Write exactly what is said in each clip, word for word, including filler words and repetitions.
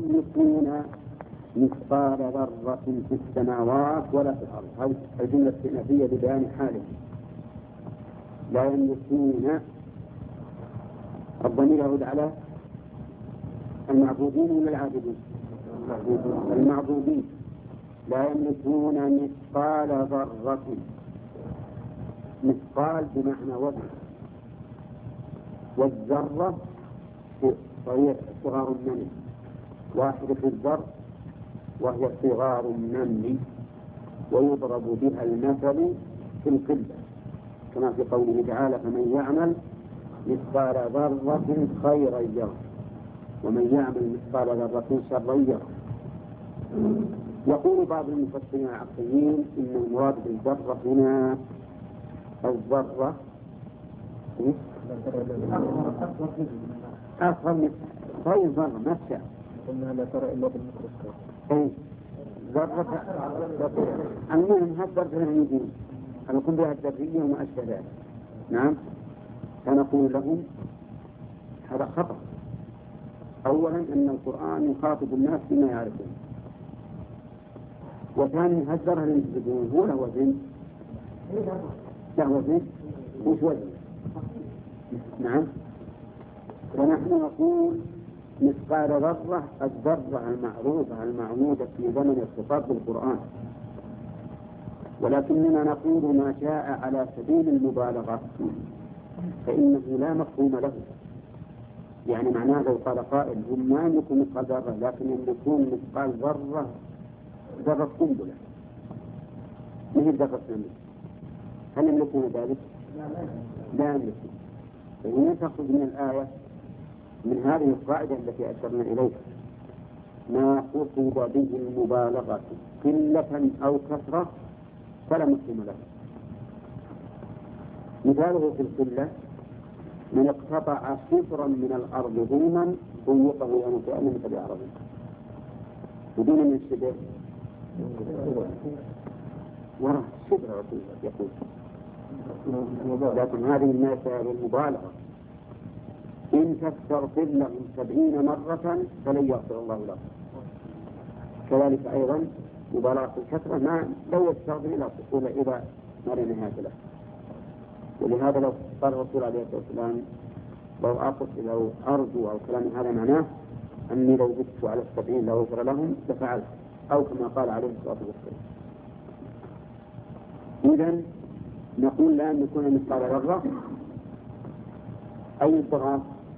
يملكون مثقال ذرة في السماوات ولا في الأرض. هذه الجملة استئنافية ببيان حاله. لا يملكون، الضمير يعود على المعبودين ولا العابدين؟ المعبودين. لا يملكون مثقال ذرة، مثقال بمعنى وزن، والذرة وهي صغار النمل، واحدة في الذر وهي صغار النمل، ويضرب بها المثل في القلة كما في قوله تعالى فمن يعمل مثقال ذرة خيرا يره ومن يعمل مثقال ذرة شرا يره. يقول بعض المفسرين العقليين إن المراد بالذرة هنا الذرة أصغر من غير ذرة نفسها، إنها لا ترى إلا بالميكروسكوب. أي ذرة المهم هذا ذرة النجوم أن يكون بها الذرية وما أشبه ذلك. نعم. فنقول لهم هذا خطأ. أولا أن القرآن يخاطب الناس بما يعرفون، وثانيا هالذرة اللي ينتجون هو له وزن، له وزن وش وزن؟ نعم. ونحن نقول مثقال ذرة الذرة المعروفة المعمودة في زمن الخطاب بالقرآن، ولكننا نقول ما جاء على سبيل المبالغة فإنه لا مفهوم له. يعني معناه لو قال قائل هم ما يملكون مثقال ذرة لكن يملكون مثقال ذرة ذرة قنبلة ما هي ذرة نمل، هل يملكون ذلك؟ لا يملكون. فهنا تخرج من الآية من هذه القاعدة التي أشرنا إليها ما قصد به المبالغة قلة أو كثرة فلا مفهوم له. مثاله في القلة من اقتطع شبرا من الأرض ظلما ضيقه يوم القيامة مثل عربي بدون من الشبر وراء الشبر يقول، لكن هذه المسألة المبالغة إن تستغفر لهم سبعين مرة فلن يغفر الله لهم. كذلك أيضا مبالغة الكثرة ما لو يستغفر إلى إذا ما لا نهاية له. ولهذا لو قال الرسول عليه الصلاة والسلام لو أقص لو أرجو أو كلام هذا معناه أني لو زدت على السبعين لو غفر لهم لفعلت، أو كما قال عليه الصلاة والسلام. إذن نقول لا أن يكون مثقال ذرة أي الضغط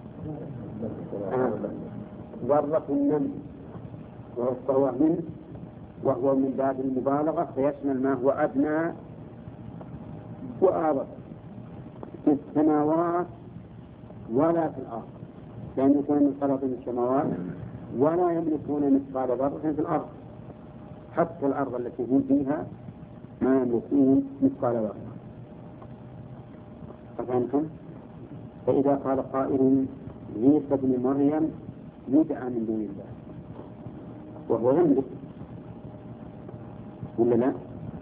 ذرة النمل وهو منه وهو من باب المبالغة فيشمل ما هو أدنى وأعظم في السماوات ولا في الأرض، لأن يكون مثقال في السماوات ولا يملكون مثقال ذرة في الأرض، حتى الأرض التي هم فيها ما يملكون مثقال ذرة. أفهمتم؟ فإذا قال قائل عيسى ابن مريم يدعى من دون الله وهو يملك ولا لا؟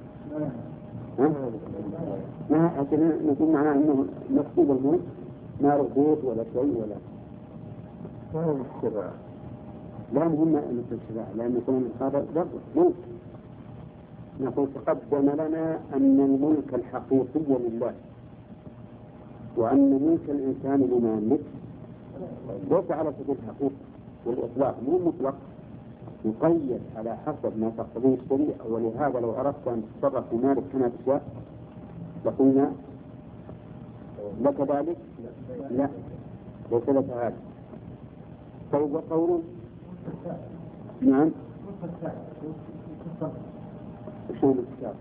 ما أتنا نقول معناه أنه مكتوب الملك ما له بيت ولا شيء ولا ما هو الشراء، لا مهم مثل الشراء لأن يكون هذا ذر ملك. نقول تقدم لنا أن الملك الحقيقي لله وأن ملك الإنسان لما يملك ليس على سبيل الحقيقة والإطلاق، مو مطلق يقيد على حسب ما تقتضيه الشريعة. ولهذا لو أردت أن تتصرف في مالك كما تشاء لقلنا لك ذلك؟ لا ليس لك هذا. طيب وقوله نعم شو الكتاب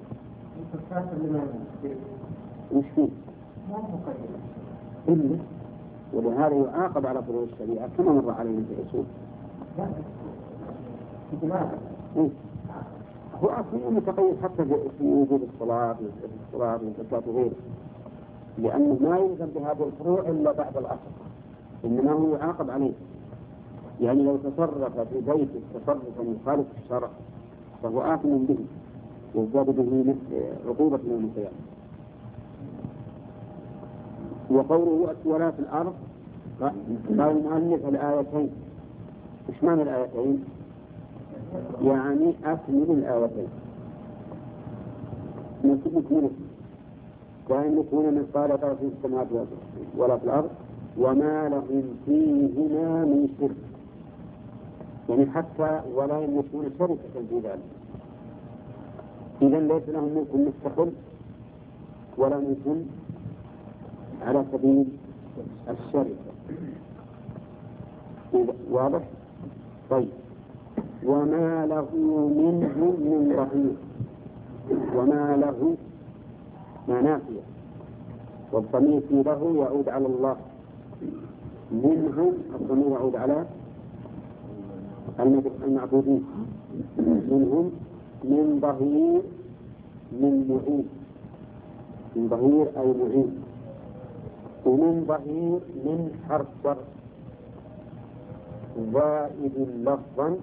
وش فيه إلا ولهذا يعاقب على فروع الشريعة كما مر علينا في الأصول. إيه؟ هو أصلا متقيد حتى في وجود الصلاة والصلاة والزكاة وغيره، لأنه ما يلزم بهذه الفروع إلا بعد الأصل، إنما هو يعاقب عليه. يعني لو تصرف في بيته تصرفا يخالف الشرع فهو آثم به يزداد به عقوبة يوم القيامة. وقوله ولا في الأرض قال المؤلف الآيتين إيش معنى الآيتين؟ يعني أكمل الآيتين نكمل وأن يكون مثقال ذرة في السماوات ولا في الأرض وما لهم فيهما من شرك، يعني حتى ولا يملكون شركة في ذلك. إذا ليس لهم ملك مستقل ولا ملك على سبيل الشركة. واضح؟ طيب، وما له منهم من ظهير. وما له ما نافية، والضمير في له يعود على الله. منهم الضمير يعود على المعبودين. منهم من ظهير من معين، من ظهير أي معين. ومن ظهير من حرف جر زائد لفظا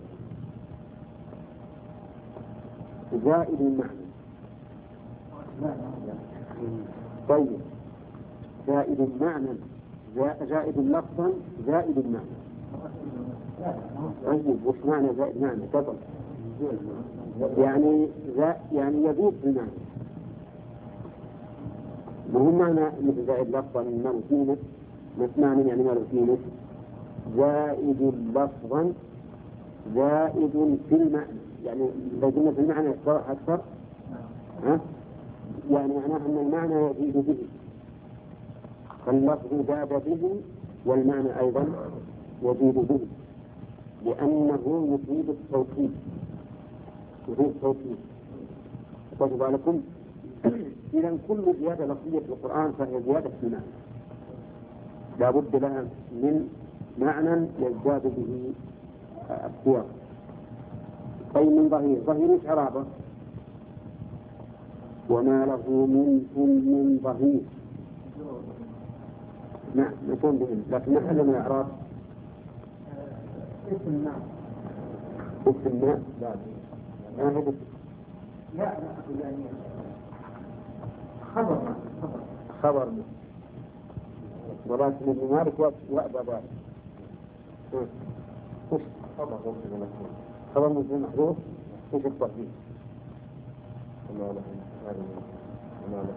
زائد المعنى. طيب، زائد المعنى زائد لفظا زائد المعنى. طيب، وش معنى زائد معنى؟ تفضل. يعني زا يعني يزيد في المعنى، مو معنى مثل زائد لفظا ما له قيمة، معنى يعني ما له قيمة. زائد لفظا زائد في المعنى، يعني إذا قلنا في المعنى يتضح أكثر، ها؟ يعني معناه أن المعنى يزيد به، فاللفظ زاد به والمعنى أيضا يزيد به، لأنه يفيد التوكيد. يفيد التوكيد. خذوا بالكم، إذا كل زيادة لفظية في القرآن فهي زيادة في المعنى، لا بد لها من معنى يزداد به السياق. أي من ظهير. ظهير إيش عرابة؟ وما له منهم من ظهير. نعم، نكون بهم، لكن محل من الإعراب اسم النعم. اسم النعم. لا لا لا خبر خبر خبر ولكن ابن مالك وأبى ذلك. خبر خبر مسلم محذوف. ايش التحديد؟ وما له وما له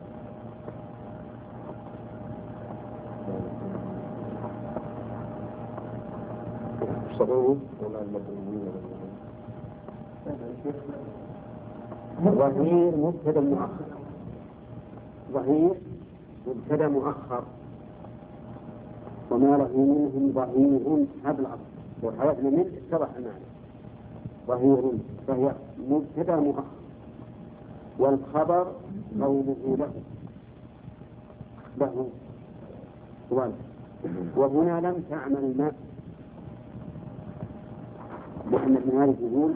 صدوه ولا المدنيين. ظهير مبتدأ مؤخر. ظهير مبتدأ مؤخر. وما له منهم ظهير هذا الأصل، وحذفنا منه اتضح المعنى. ظهير فهي مبتدأ مؤخر، والخبر قوله له له ظل. وهنا لم تعمل ما، لأن ابن مالك يقول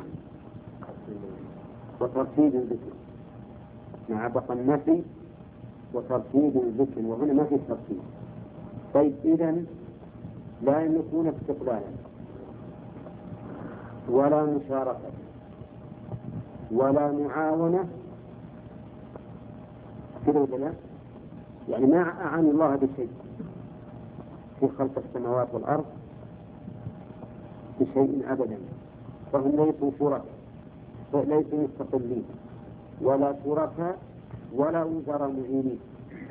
وترتيب الذكر مع بقى النفي وترتيب الذكر، وهنا ما في ترتيب. طيب، إذن لا يملكون استقلالا ولا مشاركة ولا معاونة كذا ولا، يعني ما أعانوا الله بشيء في خلق السماوات والأرض بشيء أبدا، فهم ليسوا شركاء، ليسوا مستقلين ولا شركاء ولا وزراء معينين.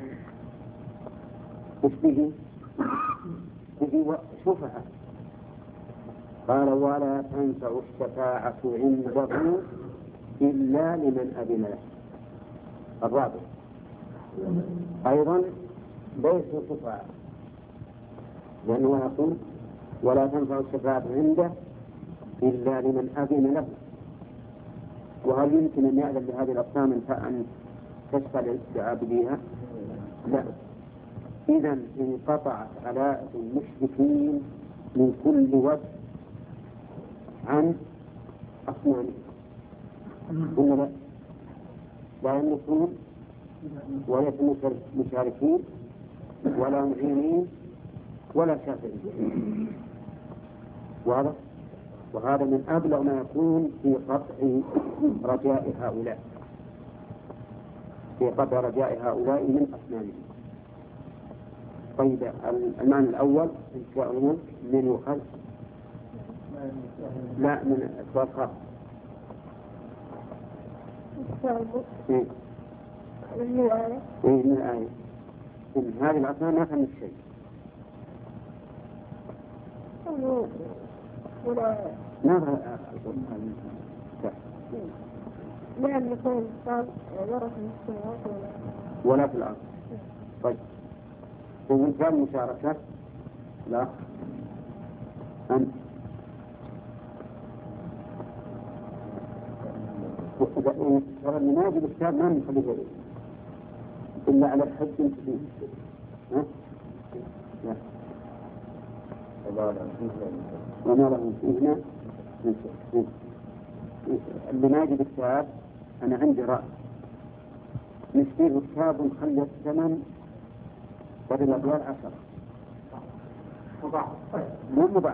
وش به؟ به شفعاء. قال ولا تنفع الشفاعة عنده إلا لمن أذن له. الرابع أيضا ليسوا شفعاء، لأنه يقول ولا تنفع الشفاعة عنده إلا لمن أذن له. وهل يمكن أن يأذن بهذه الأقسام أن تشفع لعابديها؟ لا. إذن انقطعت علاءة المشركين من كل وجه عن أصنامهم. قلنا لا لا يملكون وليسوا مشاركين ولا معينين ولا شافعين. واضح؟ وهذا من أبلغ ما يكون في قطع رجاء هؤلاء في قطع رجاء هؤلاء من أصنامهم. طيب، المعنى الأول انتفاء الملك من يؤخذ لا من أسباب خاصة. إيه من الآية إيه من الآية إن هذه الأصنام ما فهمت شيء. ما فهمت لأن يكون قال ورث من السماوات ولا ولا في الأرض. طيب ومن كان مشاركة لا أنت ترى مناجم الكتاب ما نخليه إلا على الحج فيه. ها؟ لا وما لهم فيهما من شيء. اللي ما يجي الكتاب أنا عندي رأي نشتري كتاب ونخلي الثمن بدل الأدوار عشرة مو مباح.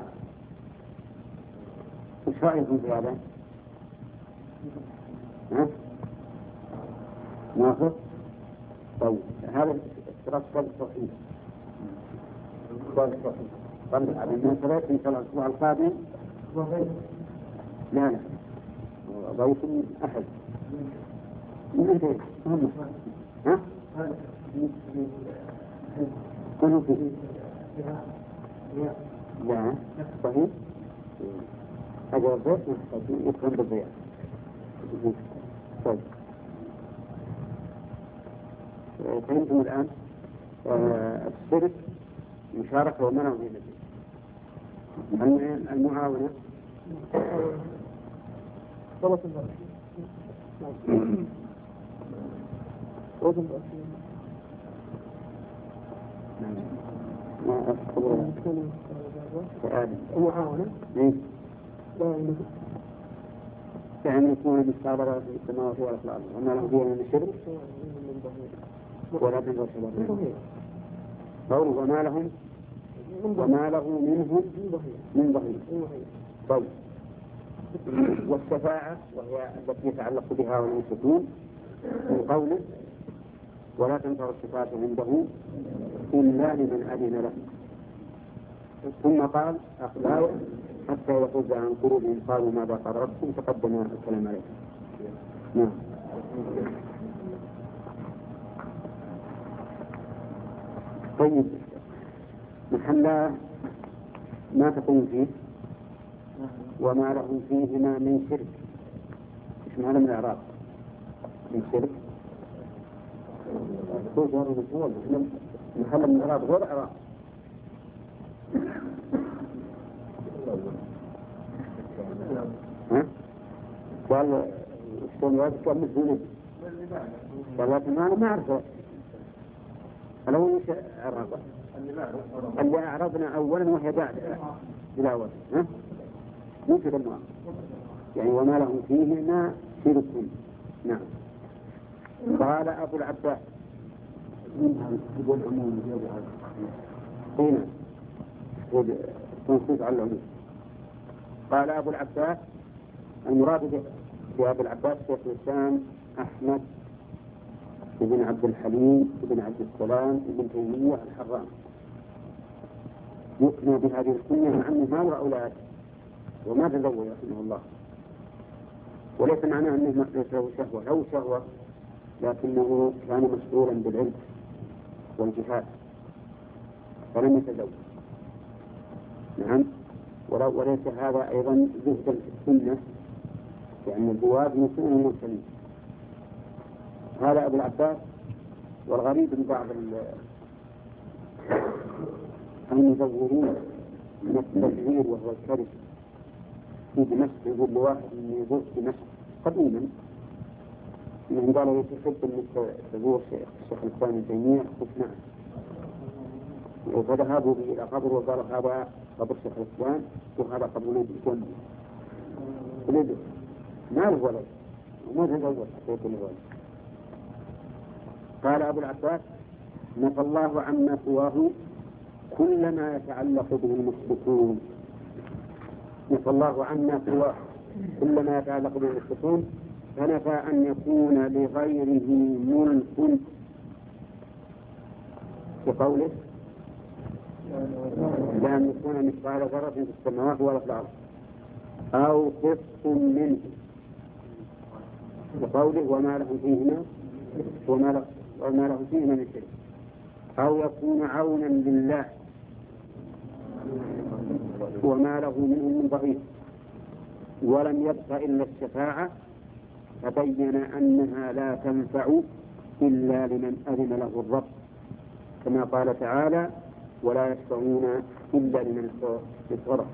وش رأيكم في هذا؟ ها؟ ناخذ؟ طيب هذا اشتراك صالح صحيح صالح صحيح طيب على المناسبة إن شاء الله الأسبوع القادم لا لا ضيف أحد من أنت هم ها؟ كله فيه لا صحيح هذا الضيف يفهم بالضياء. طيب فهمتم الآن الشرك مشاركة ومنع في النبي المعاونة صلاة الله وزن ما أذكر المعاونة يعني يكون بالصابرة في السماوات ولا في الأرض وما له فيها من الشرك ولا من رسول قول وما لهم وما له منهم من ظهير. طيب والشفاعة وهي التي يتعلق بها والمشركون من قوله ولا تنفع الشفاعة عنده إلا لمن أذن له. ثم قال أخلاق حتى يخرج عن قلوبهم قالوا ماذا قال ربكم تقدم الكلام عليه. نعم. طيب محلا ما تقول فيه وما لهم فيهما من شرك. ايش معنى من الإعراب من شرك؟ محل من الإعراب غير إعراب. ها؟ قال شلون يذكر مثل ولكن أنا ما أعرفه. الأول وش أعرابه؟ اللي أعرضنا أولا وهي بعد الأول. ها؟ مو في الماء يعني وما لهم فيهما شرك. نعم. قال أبو العباس هنا تنصيص على العموم. قال أبو العباس المراد بأبو العباس شيخ الإسلام أحمد ابن عبد الحليم ابن عبد السلام ابن تيمية الحرام يكنى بهذه الكنية مع أنه ما له أولاد وما تزوج رحمه الله. وليس معناه أنه ليس له شهوة له شهوة لكنه كان مشغولا بالعلم والجهاد فلم يتزوج. نعم. وليس هذا أيضا زهدا في السنة لأن الزواج من سنن المرسلين. هذا أبو العباس. والغريب من بعض المزورين من التزوير وهو الكذب في دمشق يقول لواحد من يزور دمشق قديما من قال يتحب أن تزور الشيخ الإسلام ابن تيمية قلت نعم. فذهبوا به إلى قبر وقال هذا قبر الشيخ الإسلام وهذا قبر نبي كم ولده ما له ولد وما تزوج حتى يكون ولد. قال أبو العباس نفى الله عما سواه كل ما يتعلق به المشركون. نفى الله عما سواه كل ما يتعلق به المشركون فنفى أن يكون لغيره ملك بقوله لأن يكون مثقال ذرة في السماوات ولا في الأرض. أو قسط منه، وقوله وما له فيهما وما له, وما له فيهما من شرك، أو يكون عونا لله وما له منه من ظهير، ولم يبق إلا الشفاعة، فبين أنها لا تنفع إلا لمن أذن له الرب، كما قال تعالى ولا يشفعون إلا لمن ارتضى.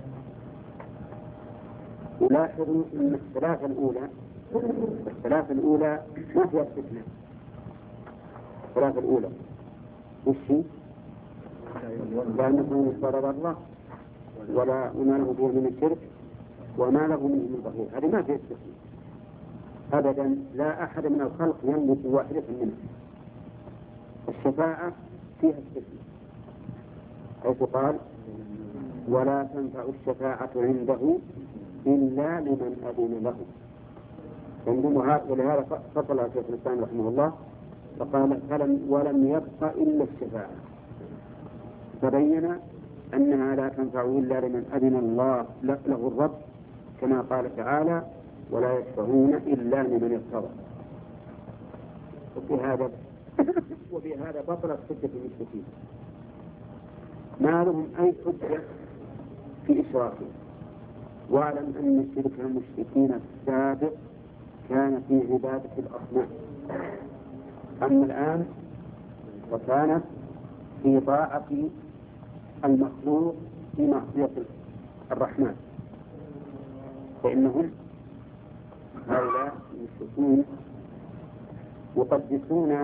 ولاحظوا أن الثلاثة الأولى الثلاثة الأولى ما فيها استثناء. الثلاثة الأولى وش هي؟ لا نكون ضرر الله ولا وما له به من الشرك وما له منه من ظهير، هذه ما فيها استثناء أبدا، لا أحد من الخلق يملك واحدة منها. الشفاعة فيها استثناء حيث قال ولا تنفع الشفاعة عنده إلا لمن أذن له. ولهذا فصل شيخ الإسلام رحمه الله فقال فلم ولم يبق إلا الشفاعة، فبين أنها لا تنفع إلا لمن أذن الله له الرب، كما قال تعالى ولا يشفعون إلا لمن ارتضى. وبهذا وبهذا بطلت حجة المشركين، ما لهم أي حجة في إشراكهم. واعلم أن شرك المشركين السابق كان في عبادة الأصنام، أما الآن وكانت في طاعة المخلوق في معصية الرحمن، فإنهم هؤلاء المشركون يقدسون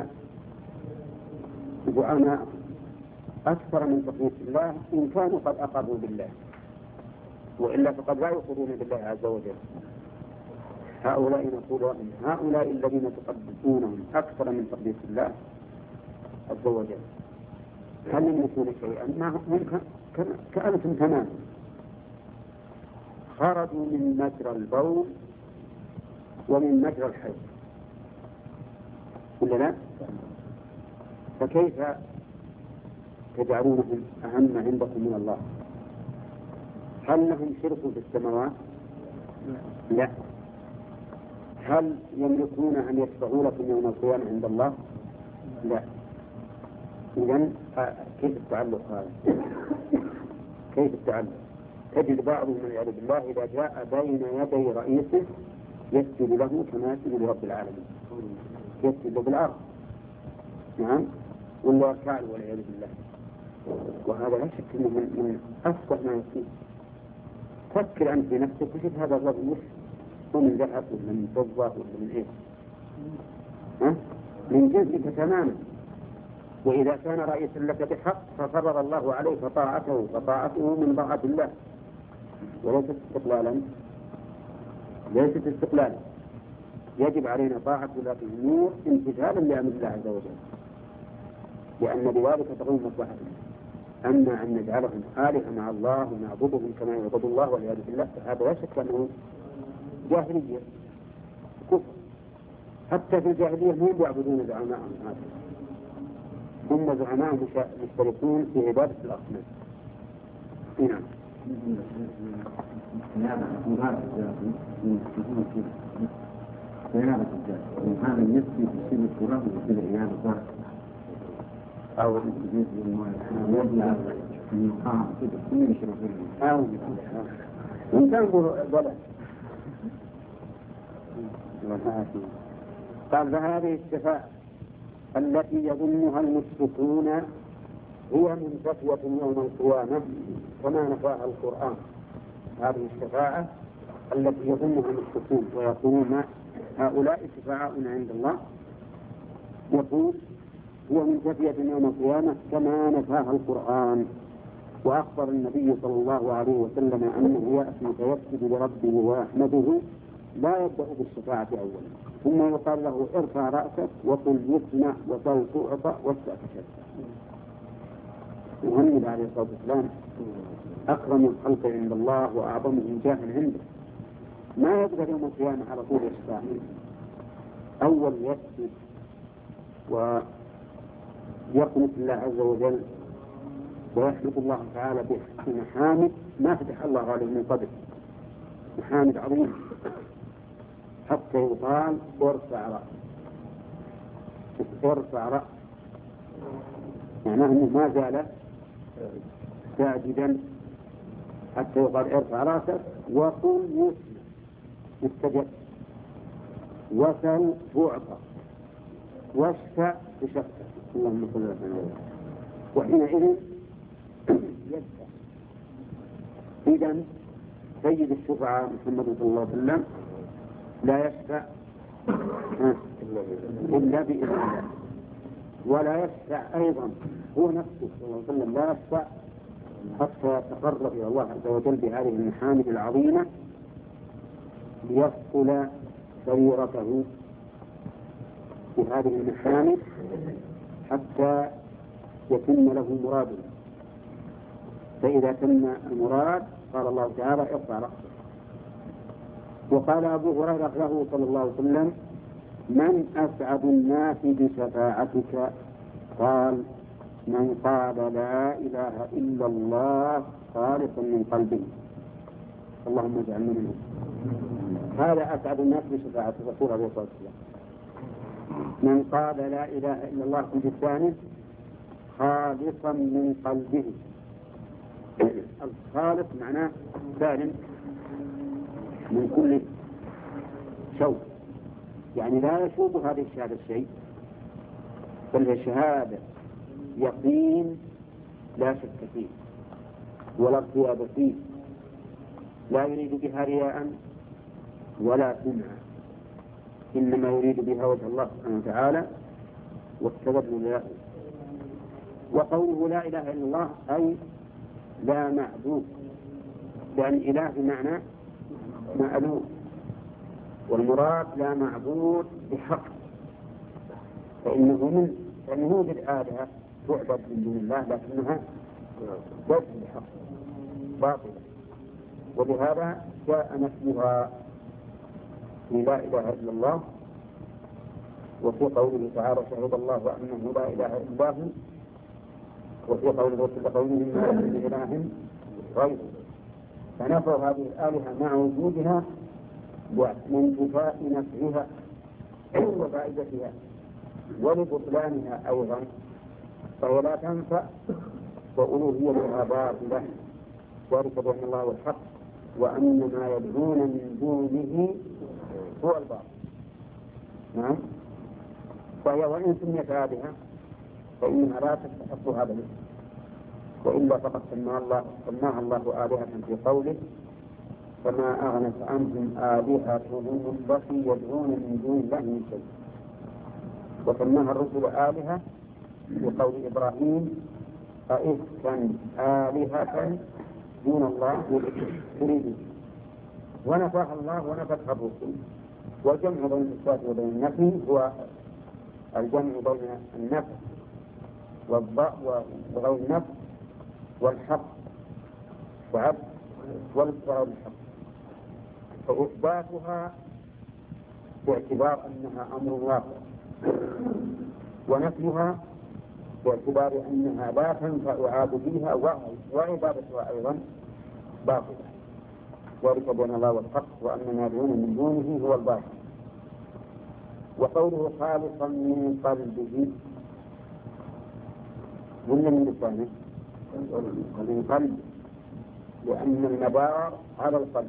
زعماء أكثر من تقديس الله إن كانوا قد أقروا بالله، وإلا فقد لا يقرون بالله عز وجل. هؤلاء نقول هؤلاء الذين تقدسونهم أكثر من تقديس الله عز وجل هل يملكون شيئا؟ ما هم كأنتم تماما، خرجوا من مجرى البول ومن مجرى الحيض، ولا لا؟ فكيف تجعلونهم أهم عندكم من الله؟ هل لهم شرك في السماوات؟ لا. هل يملكون أن يشفعوا لكم يوم القيامة عند الله؟ لا. إذن كيف التعلق هذا؟ كيف التعلق؟ تجد بعضهم والعياذ بالله إذا جاء بين يدي رئيسه يسجد له كما يسجد لرب العالمين، يسجد بالأرض، نعم، ولا يركع والعياذ بالله. وهذا لا شك أنه من أفضل ما يكون. فكر أنت في نفسك وشوف هذا الرجل وش هو، من ذهب ولا من فضة ولا من إيش؟ ها؟ من جنسك تماما. وإذا كان رئيسا لك بحق ففرض الله عليه فطاعته فطاعته من طاعة الله، وليست استقلالا، ليست استقلالا. يجب علينا طاعة ولاة الأمور امتثالا لأمر الله عز وجل، لأن بذلك تقوم مصلحتنا. أما أن نجعلهم آلهة مع الله ونعبدهم كما يعبد الله والعياذ بالله فهذا لا شك أنه جاهلية كفر. حتى في الجاهلية هم يعبدون زعماءهم هذا، هم زعماء مشتركون في عبادة الأصنام. نعم. هذا يسمي في السن التراب وفي العياذ الظاهر أو الجزء الموضوع المقام كل يشرب أو إن كان ضلع. قال فهذه الشفاعة التي يظنها المشركون هي منتفية يوم القيامة كما نفاها القرآن. هذه الشفاعة التي يظنها المشركون ويقولون هؤلاء شفعاؤنا عند الله، يقول هو منتفية يوم القيامة كما نفاها القرآن. وأخبر النبي صلى الله عليه وسلم أنه يأتي فيسجد لربه ويحمده لا يبدأ بالشفاعة أولا، ثم يقال له ارفع رأسك وقل يسمع وصل تعطى واشفع تشفع. محمد عليه الصلاة والسلام أكرم الخلق عند الله وأعظمهم جاها عنده، ما يبدأ يوم القيامة على طول الشفاعة، أول يسجد ويقنط الله عز وجل ويحمد الله تعالى بمحامد ما فتح الله عليه من قبل، محامد عظيم حتى يقال ارفع رأس ارفع رأس، معناه أنه ما زال ساجدا حتى يقال ارفع رأسك وقل يسمع استجب وسل تعطى واشفع بشفع اللهم صل وسلم وحينئذ يشفع. إذن سيد الشفعاء محمد صلى الله عليه وسلم لا يشفع إلا بإذن الله، ولا يشفع أيضا هو نفسه صلى الله عليه وسلم لا يشفع حتى يتقرب إلى الله عز وجل بهذه المحامد العظيمة ليصقل سريرته بهذه المحامد حتى يتم له مراده. فإذا تم المراد قال الله تعالى ارفع رأسك. وقال أبو هريرة له صلى الله عليه وسلم من أسعد الناس بشفاعتك؟ قال من قال لا إله إلا الله خالصا من قلبه. اللهم اجعلنا منهم. هذا أسعد الناس بشفاعة الرسول عليه الصلاة والسلام، من قال لا إله إلا الله في لسانه خالصا من قلبه. الخالص معناه سالم من كل شوك، يعني لا يشوب هذه الشهادة الشيء، بل هي شهادة يقين لا شك فيه ولا ارتياب فيه، لا يريد بها رياء ولا سمعا، إنما يريد بها وجه الله سبحانه وتعالى والتوجه له. وقوله لا إله إلا الله أي لا معبود، لأن إله بمعنى مألوه، والمراد لا معبود بحق، فإنه من فإنه بالآلهة تعبد من دون الله لكنها ليست بحق باطلة، ولهذا جاء نفيها في لا إله إلا الله. وفي قوله تعالى شهد الله أنه لا إله إلا هو، وفي قوله وكل قولهم ما من إله غيره، فنفوا هذه الآلهة مع وجودها من انتفاء نفعها وفائدتها ولبطلانها أيضا، فهي لا تنفع وألوهيتها باطلة، ذلك بأن الله هو الحق وأن ما يدعون من دونه هو الباطل. نعم. فهي وإن سميت آلهة فإنها لا تستحق هذا الاسم، وإلا فقد سماها الله سماها الله آلهة في قوله فما أغنت عنهم آلهتهم التي يدعون من دون الله من شيء، وسماها الرسل آلهة بقول إبراهيم أئفكا آلهة دون الله تريدون، ونفاها الله ونفتها الرسل. والجمع بين الإثبات وبين النفي هو الجمع بين النفي وغير النفي والحق وعبد والإثبات الحق، فإثباتها باعتبار أنها أمر واقع، ونفيها باعتبار أنها لا تنفع عابديها وعبادتها أيضا باطلة، ذلك بين الله والحق وأن ما دون من دونه هو الباطل. وقوله خالصا من قلبه ولا من لسانه؟ من قلب، لأن المدار على القلب،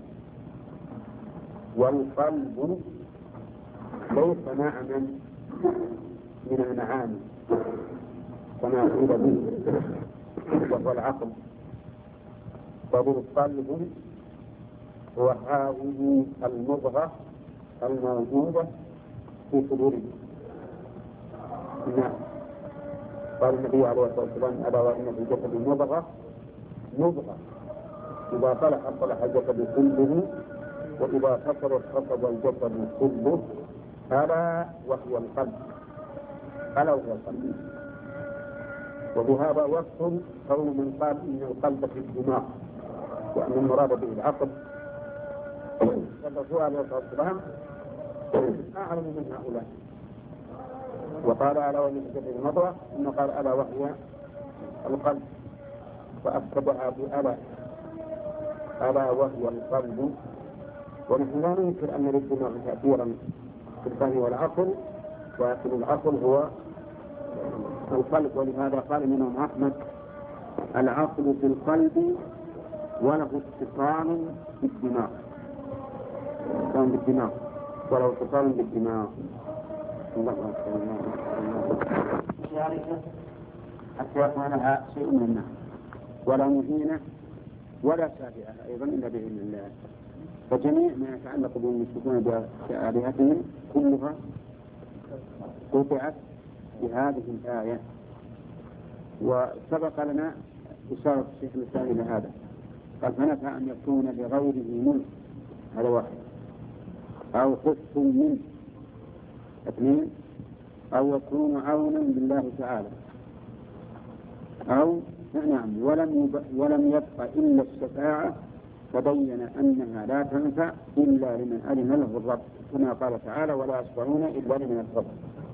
والقلب ليس معنى من المعاني كما قيل به وهو العقل، بل القلب هو هذه المضغة الموجودة في صدوره. نعم. قال النبي عليه الصلاة والسلام ألا وإن في الجسد مضغة مضغة إذا صلح صلح الجسد كله وإذا فسدت فسد الجسد كله، ألا وهي القلب، ألا وهي القلب. وبهذا وصف قول من قال إن القلب في الدماغ وأن المراد به العقل، فالرسول عليه الصلاة والسلام أعلم من هؤلاء، وقال ألا وهي الجسد المضغة، ثم قال ألا وهي القلب، فأفسدها بألا، ألا وهي القلب ونحن لا ننكر أن للدماغ تأثيرا في الفهم والعقل، ولكن العقل هو القلب، ولهذا قال الإمام أحمد: العقل في القلب وله اتصال بالدماغ، اتصال بالدماغ وله اتصال بالدماغ. الله أكبر. حتى يكون لها شيء من النار ولا مهينة ولا شافئة أيضا إلا بإذن الله. فجميع ما يتعلق بالمشركون بآلهتهم كلها قطعت بهذه الآية. وسبق لنا إشارة الشيخ الإسلام إلى هذا، قال: فنفى أن يكون لغيره ملك، هذا واحد، أو قسط منه، اثنين، أو يكون عونا بالله تعالى، أو نعم ولم يب... ولم يبق إلا الشفاعة، فبين أنها لا تنفع إلا لمن أذن له الرب، كما قال تعالى: ولا يشفعون إلا لمن الرب.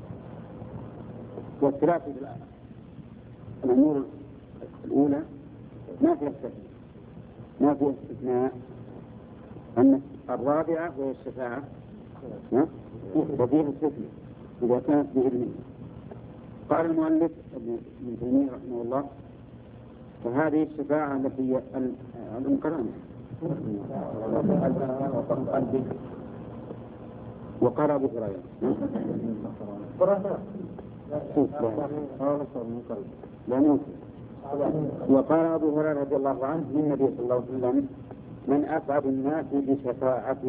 والثلاث الأمور الأولى ما فيها استثناء، ما فيها استثناء. أن الرابعة وهي الشفاعة ففيها استثناء إذا كانت بإذنه. قال المؤلف ابن تيمية رحمه الله: فهذه الشفاعة التي هي الانقران وقال أبو هريرة وقال أبو هريرة رضي الله عنه للنبي صلى الله عليه وسلم: من أسعد الناس بشفاعته.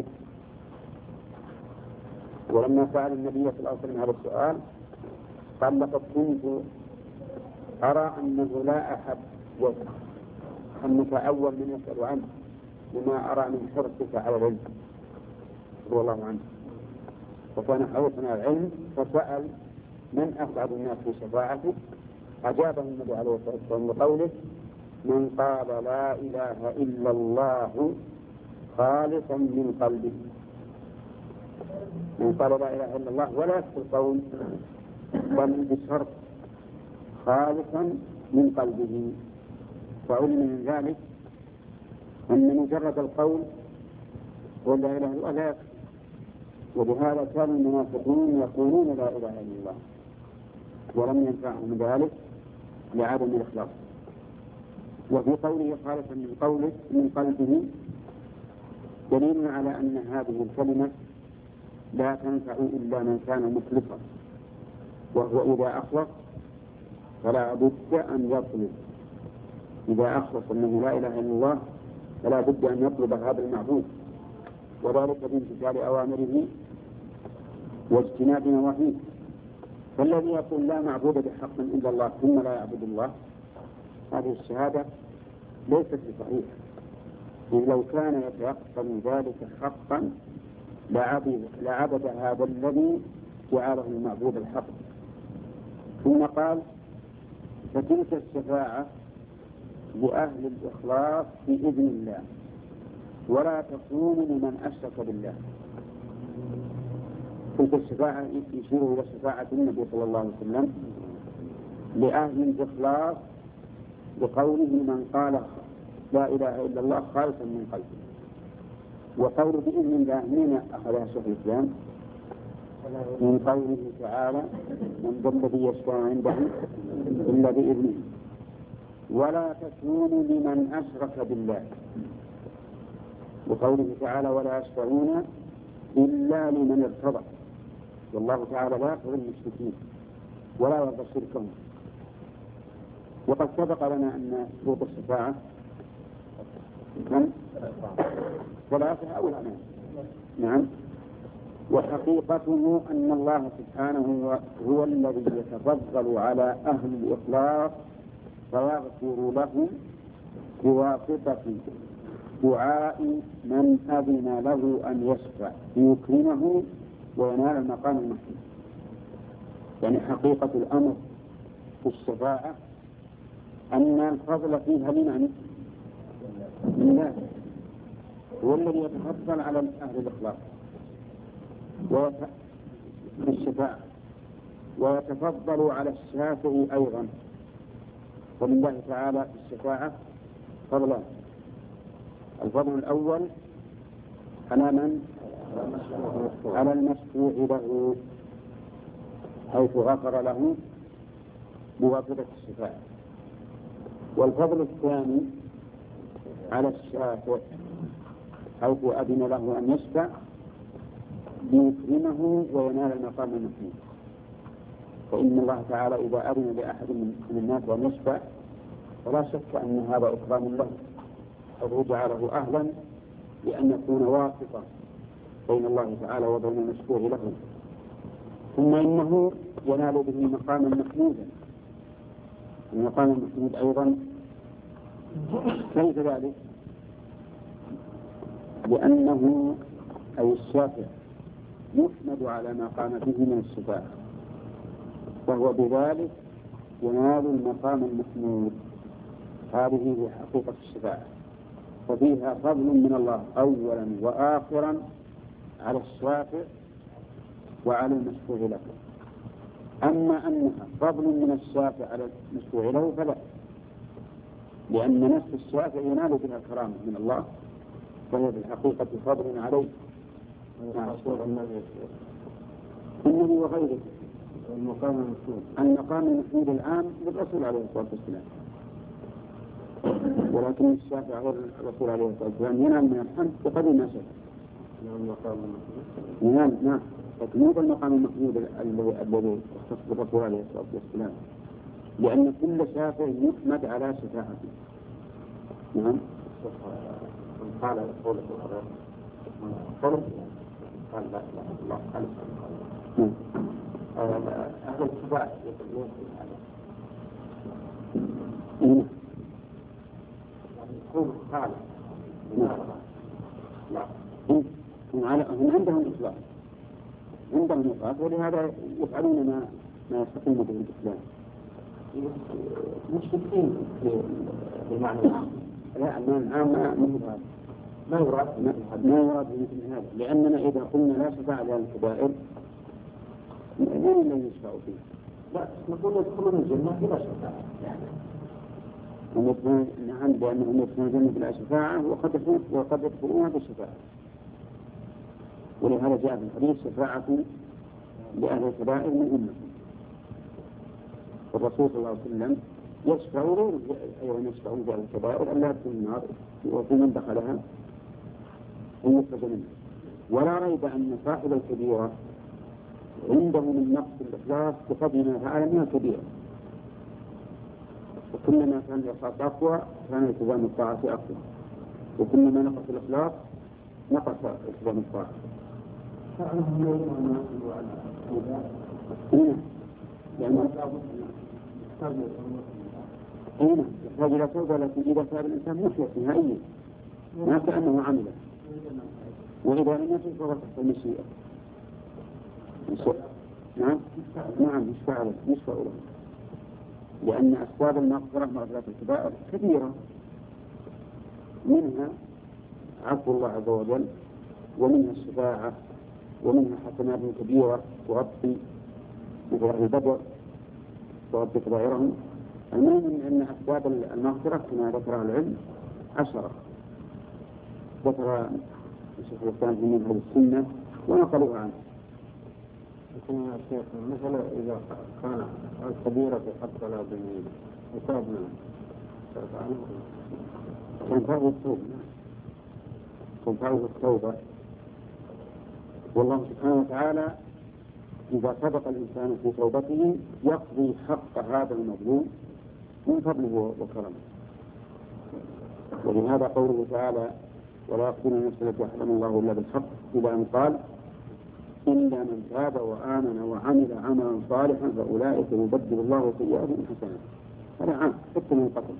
ولما سأل النبي صلى الله عليه وسلم هذا السؤال قال: لقد كنت أرى أنه لا أحد أنك أول من يسأل عنه، وما أرى من حرصك على العلم رضي الله عنه. وكان حرصنا على العلم فسأل: من أسعد الناس بشفاعته؟ أجابه النبي عليه الصلاة والسلام بقوله: من قال لا إله إلا الله خالصا من قلبه. من قال لا إله إلا الله ولا يكفي القول بل بشرط خالصا من قلبه. وعلم من ذلك أن مجرد القول ولا إله إلا الله لا يكفي، ولهذا كان المنافقون يقولون لا إله إلا الله ولم ينفعهم ذلك لعدم الإخلاص. وفي قوله خالصا من قوله من قلبه دليل على أن هذه الكلمة لا تنفع إلا من كان مخلصا، وهو إذا أخلص فلا بد أن يطلب، إذا أخلص أنه لا إله إلا الله فلا بد أن يطلب هذا المعبود، وذلك بامتثال أوامره واجتناب نواهيه. فالذي يقول لا معبود بحق إلا الله ثم لا يعبد الله، هذه الشهادة ليست بصحيحة. إذ لو كان يتيقن ذلك حقا لعبد, لعبد هذا الذي جعله المعبود الحق. ثم قال: فتلك الشفاعة لأهل الإخلاص بإذن الله ولا تكون لمن أشرك بالله. تلك الشفاعة يشير إلى شفاعة النبي صلى الله عليه وسلم لأهل الإخلاص بقوله: من قال لا إله إلا الله خالصا من قلبه. وقوله بإذن الله من أخذها شيخ الإسلام من قوله تعالى: من ذا الذي يشفع عنده إلا بإذنه ولا تكون لمن أشرك بالله. وقوله تعالى: ولا يشفعون إلا لمن ارتضى. والله تعالى لا يقبل المشركين ولا يرضى شركهم. وقد سبق لنا أن شروط الشفاعة ثلاثة أو اثنان. نعم. وحقيقته أن الله سبحانه هو الذي يتفضل على أهل الإخلاص فيغفر لهم بواسطة دعاء من أذن له أن يشفع ليكرمه وينال المقام المحمود. يعني حقيقة الأمر في الشفاعة أن الفضل فيها لمن؟ لله، هو الذي يتفضل على أهل الإخلاص في الشفاعة، ويتفضل على الشافعي أيضا. ولله تعالى في الشفاعة فضلان: الفضل الأول على من؟ على المشفوع له، حيث غفر له بواسطة الشفاعة. والفضل الثاني على الشافع، حيث أذن له أن يشفع ليكرمه وينال المقام المحمود. فإن الله تعالى إذا أذن لأحد من الناس أن يشفع فلا شك أن هذا إكرام له، أو جعله أهلا لأن يكون واسطة بين الله تعالى وبين المشفوع له. ثم إنه ينال به مقاما محمودا. المقام المحمود أيضا كيف ذلك؟ لأنه أي الشافع يحمد على ما قام به من الشفاعة، فهو بذلك ينال المقام المحمود. هذه هي حقيقة الشفاعة، ففيها فضل من الله أولا وآخرا على الشافع وعلى المشفوع له. أما أنها فضل من الشافع على المشفوع له فلا، لأن نفس الشافع ينال بها كرامة من الله، فهي في الحقيقة فضل عليه. إنه وغيره. المقام المحمود المقام المحمود الآن للرسول عليه الصلاة والسلام، ولكن الشافع غير الرسول عليه الصلاة والسلام ينال من الحمد بقدر ما شاء. المقام المحمود ينال نعم، لكن مو بالمقام المحمود الذي يختص بالرسول عليه الصلاة والسلام، لأن كل شافع يحمد على شفاعته. نعم. قال قوله قال قال لا لا الله قال أهل الشفاعة يقولون هذا يقول قال لا هم عندهم إخلاص، عندهم إخلاص، ولهذا يفعلون ما ما يستقيم به الإسلام. مشركين بالمعنى لا العام ما ما يراد ما يراد مثل هذا، لأننا إذا قلنا لا شفاعة لأهل الكبائر من الذي يشفع فيه؟ لا نقول يدخلون الجنة بلا شفاعة، نعم، لأنهم يدخلون الجنة بلا شفاعة وقد يكون وقد يدخلونها بالشفاعة. ولهذا جاء في الحديث شفاعة لأهل الكبائر من أمة. الرسول صلى الله عليه وسلم يشفع غيره أيضا يشفع بأهل الكبائر أن لا تدخل النار وفي من دخلها أن يخرج منها. ولا ريب أن صاحب الكبيرة عنده من نقص الإخلاص بقدر ما فعل من الكبيرة، وكلما كان الإخلاص أقوى كان التزام الطاعة أقوى، وكلما نقص الإخلاص نقص التزام الطاعة. لأنه هنا يحتاج إلى توبة، لكن إذا كان الإنسان مخلص نهائيا ما كأنه عمله، وإذا لم يكن فهو تحت المشيئة. نعم نعم يشفع له يشفع له، لأن أسباب المغفرة مغفرة الكبائر كثيرة، منها عفو الله عز وجل، ومنها الشفاعة، ومنها حسنات كبيرة تغطي مثل البدر تغطي كبائرهم. المهم أن أسباب المغفرة كما ذكر العلم عشرة، ذكر الشيخ الإسلام في منهج السنة ونقلوها عنه. لكن يا شيخ مثلا إذا كان الكبيرة في حق ولا بالميل يصاب منه كان فاضل التوبة، كان فاضل التوبة. والله سبحانه وتعالى إذا صدق الإنسان في توبته يقضي حق هذا المظلوم من فضله وكرمه. ولهذا قوله تعالى ولا يقتلون النفس التي حرم الله إلا بالحق، إلى أن قال إلا من تاب وآمن وعمل عملا صالحا فأولئك يبدل الله سيئاتهم حسنات. هذا عام حتى من قتل.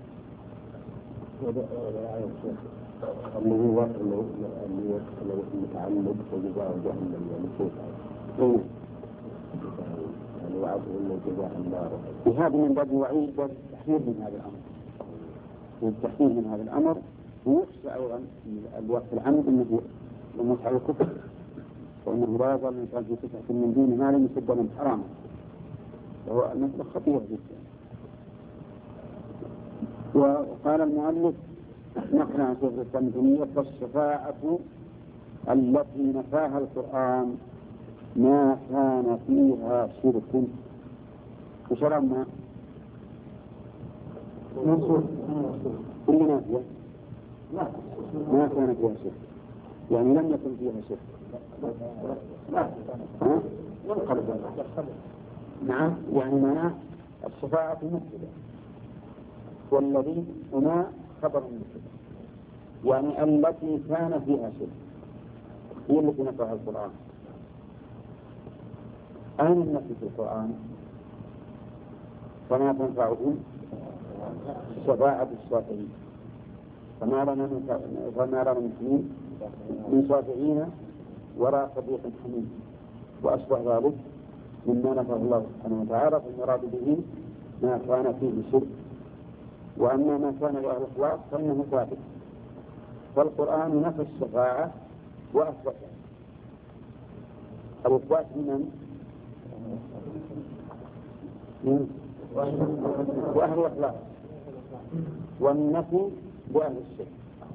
اللي هو اللي المتعلق وجزاء جهنم يعني يعني وعده انه جزاء النار. وهذا من باب الوعيد والتحذير من هذا الامر، والتحذير من هذا الامر ويخشى ايضا الوقت العمد انه يموت على الكفر، وانه لا يظل الانسان في فتحه من دين ما لم يسد من حرام، وهو المسألة خطير جدا. وقال المؤلف نقل عن شيخ الإسلام ابن تيمية فالشفاعة التي نفاها القرآن ما كان فيها شرك. وشرعنا كل نافية ما كان فيها شرك، يعني لم يكن فيها شرك. نعم، يعني معناه الشفاعة مفسدة، والذي هنا خبر مفسدة، يعني التي كان فيها شرك هي التي نفاها القرآن. أين النفي في القرآن؟ فما تنفعه شفاعة الشافعين، فما لنا فما لنا مسلمين من شافعين ولا صديق حميد وأشبه ذلك مما نفاه الله سبحانه وتعالى. فالمراد به ما كان فيه شرك، وأما ما كان له إخلاص فإنه ثابت. فالقرآن نفى الشفاعة وأثبتها. الإثبات من من وأهل الإخلاص، والنفي بأهل الشرك.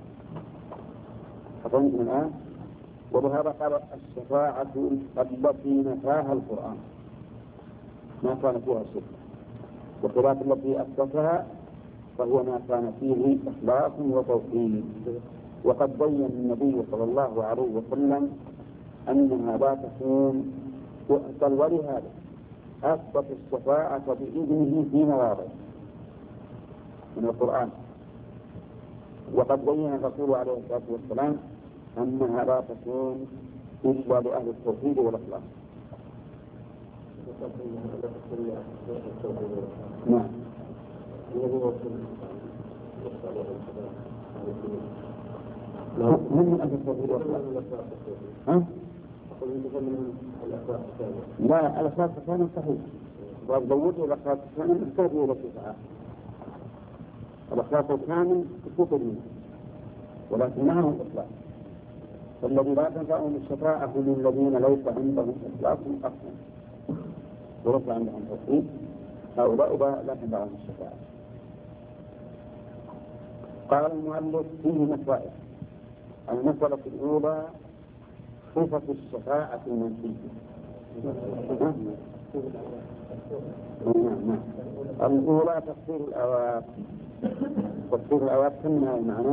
أفهمتم الآن؟ ولهذا قال الشفاعة التي نفاها القرآن ما كان فيها شرك، وخلاف التي أثبتها فهو ما كان فيه إخلاص وتوحيد. وقد بين النبي صلى الله عليه وسلم أنها لا تكون، بل ولهذا أثبت الشفاعة بإذنه في مواضع من القرآن. وقد بين الرسول عليه الصلاة والسلام أنها لا تكون إلا لأهل التوحيد والإخلاص. نعم. من أهل التوحيد والإخلاص؟ ها؟ لا، الأخلاق الثانية صحيح، وزودوا الأخلاق الثانية محتاجوا إلى شفاعة. الأخلاق الثانية تفوت منه، ولكن ما هو الإخلاص. فالذي لا تنفعهم الشفاعة هم الذين ليس عندهم إخلاص أصلا وليس عندهم توحيد، هؤلاء لا تنفعهم الشفاعة. قال المؤلف فيه مسائل. المسألة الأولى صفة الشفاعة المنفية. الأولى تفسير الآيات. تفسير الآيات كم المعنى؟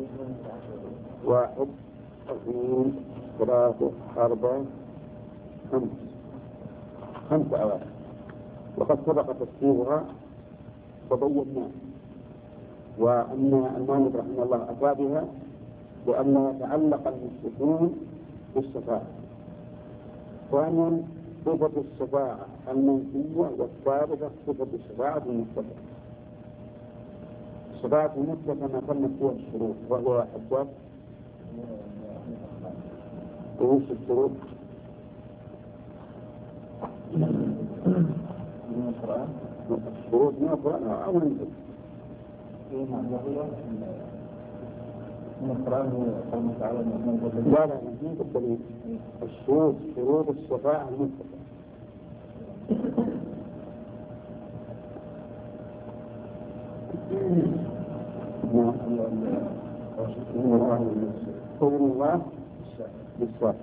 واحد، اثنين، ثلاثة، أربعة، خمس خمس آيات، وقد سبق تفسيرها وبيناه، وأن المؤلف رحمه الله أتى بها لأن يتعلق المشركون بالشفاعة. ثانيا صفة الشفاعة المنفية، والثالثة صفة الشفاعة المثبتة. الشفاعة المثبتة ما تمت فيها الشروط، وهو حجاب وش الشروط؟ الشروط من القرآن أو من من القرآن قوله تعالى لا لا نجيب الدليل. الشروط شروط الشفاعة المثبتة. قول الله بالشفاعة.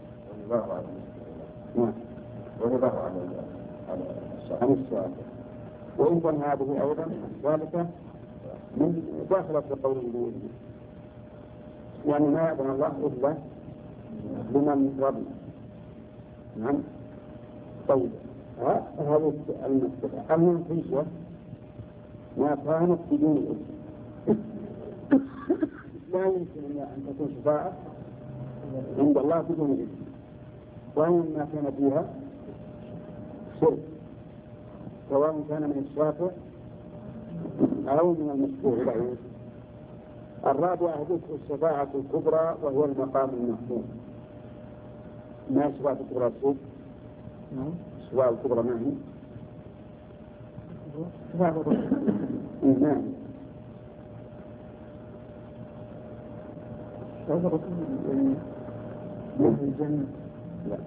نعم. ورضاه عن الشفاعة. وإن هذه أيضا الثالثة من داخلة قوله به، يعني ما يأذن الله إلا لمن رضي. نعم. طيب هذه المسألة المنفية ما كانت بدون إذن. لا يمكن أن تكون شفاعة عند الله بدون إذن، وإن ما كان فيها شرك، سواء كان من الشافع أو من المشفوع له. الرابعة ذكر الشفاعة الكبرى، وهو المقام المحمود. ما الشفاعة الكبرى الصوت؟ الشفاعة الكبرى ما هي؟ شفاعة الرسول. نعم. شفاعة الرسول من الجنة. لا.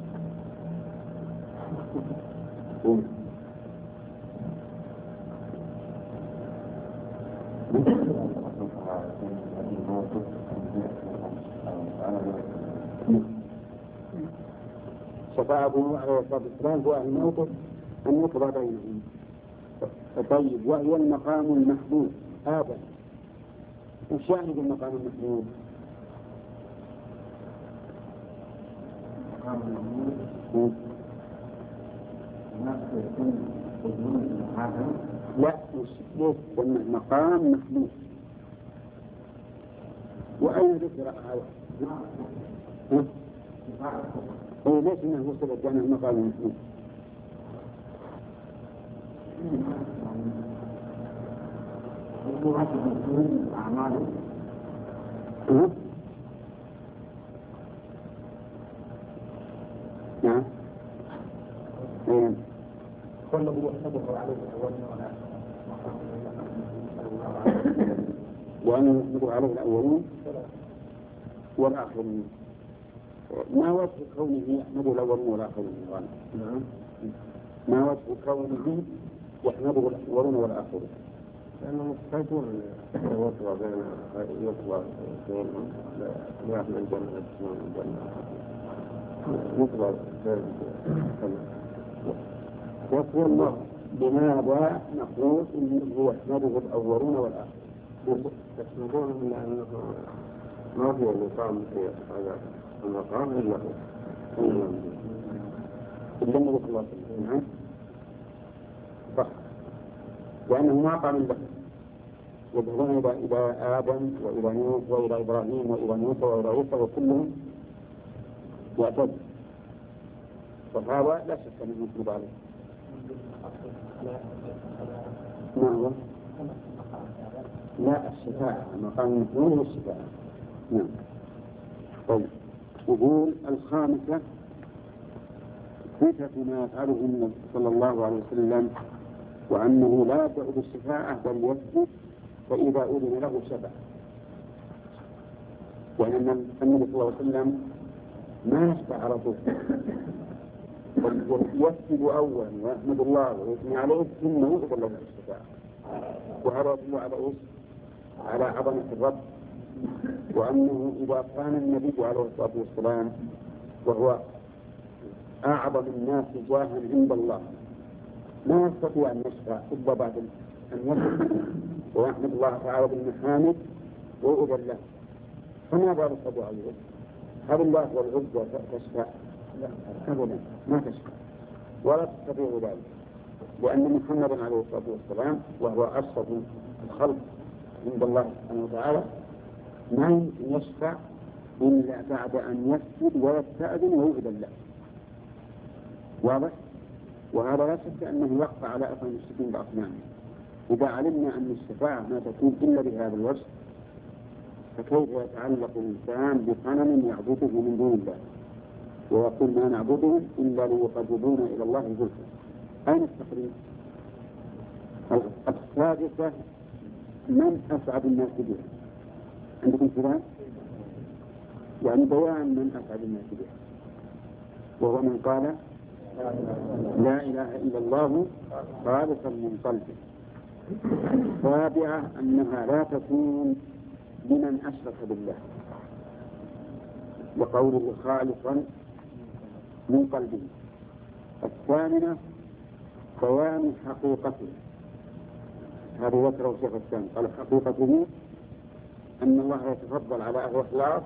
شفاعته عليه الصلاة والسلام هو الموقف أن يقضى بينهم. طيب، وهي المقام المحمود هذا وش يعني بالمقام المحمود؟ المقام المحمود نفس يكون حضور هذا لا مش ليش مقام محمود. وأين ذكر هذا؟ إيه ليش إنه وصل الجنة المقام المحمود؟ أعماله نعم. أين؟ كله يحسبه عليه الأولين وأن يحمدوا عليه الأولين والآخرين. ما وجه كونه يحمده الأولين والآخرين؟ نعم. ما وجه كونه يحمده الأولين والآخرين؟ لأنه مستحيل يطلع بين يطلع بينهم لا من الجنة من الجنة يطلع وفي الله بماذا نقول إنه يحمده الأولون والآخرون؟ يحمدون من أنه ما في مقام في هذا المقام إلا هو إلا النبي صلى الله عليه وسلم. صح، لأنه ما قام له. يذهبون إلى إلى آدم وإلى نوح وإلى إبراهيم وإلى موسى وإلى عيسى وكلهم يعتد، فهذا لا شك أنه يطلب عليه. ما هو؟ لا الشفاعة، مقام المحمود هو الشفاعة. نعم. طيب، يقول الخامسة صفة ما يفعله النبي صلى الله عليه وسلم وأنه لا يبدأ بالشفاعة بل يسكت فإذا أذن له شفع. وأن النبي صلى الله عليه وسلم ما يشفع على طول، يسجد أولا ويحمد الله ويثني عليه ثم يؤذن له بالشفاعة. وهذا يدل على إيش؟ على عظمة الرب، وأنه إذا كان النبي عليه الصلاة والسلام وهو أعظم الناس جاها عند الله ما يستطيع أن يشفع إلا بعد أن يسجد ويحمد الله تعالى بالمحامد ويؤذن له، فماذا يستطيع أن يؤذن؟ هل الله والعزة تشفع؟ لا أبدا ما تشفع ولا تستطيع ذلك، لأن محمدا عليه الصلاة والسلام وهو أشرف الخلق عند الله سبحانه وتعالى ما يمكن يشفع إلا بعد أن يسجد ويستأذن ويؤذن له. واضح؟ وهذا لا شك أنه يقطع على أثر المشركين بأصنامهم. إذا علمنا أن الشفاعة ما تكون إلا بهذا الوجه فكيف يتعلق الإنسان بصنم يعبده من دون الله ويقول ما نعبدهم إلا ليقربونا إلى الله زلفى؟ أين التقريب؟ السادسة من أسعد الناس بها؟ عندكم كلام؟ يعني بيان من أسعد الناس بها، وهو من قال لا إله إلا الله خالصا من قلبه. السابعة أنها لا تكون لمن أشرك بالله وقوله خالصا من قلبه. الثامنة بيان حقيقته، هذا ذكره الشيخ الثاني قال حقيقته أن الله يتفضل على أهل الإخلاص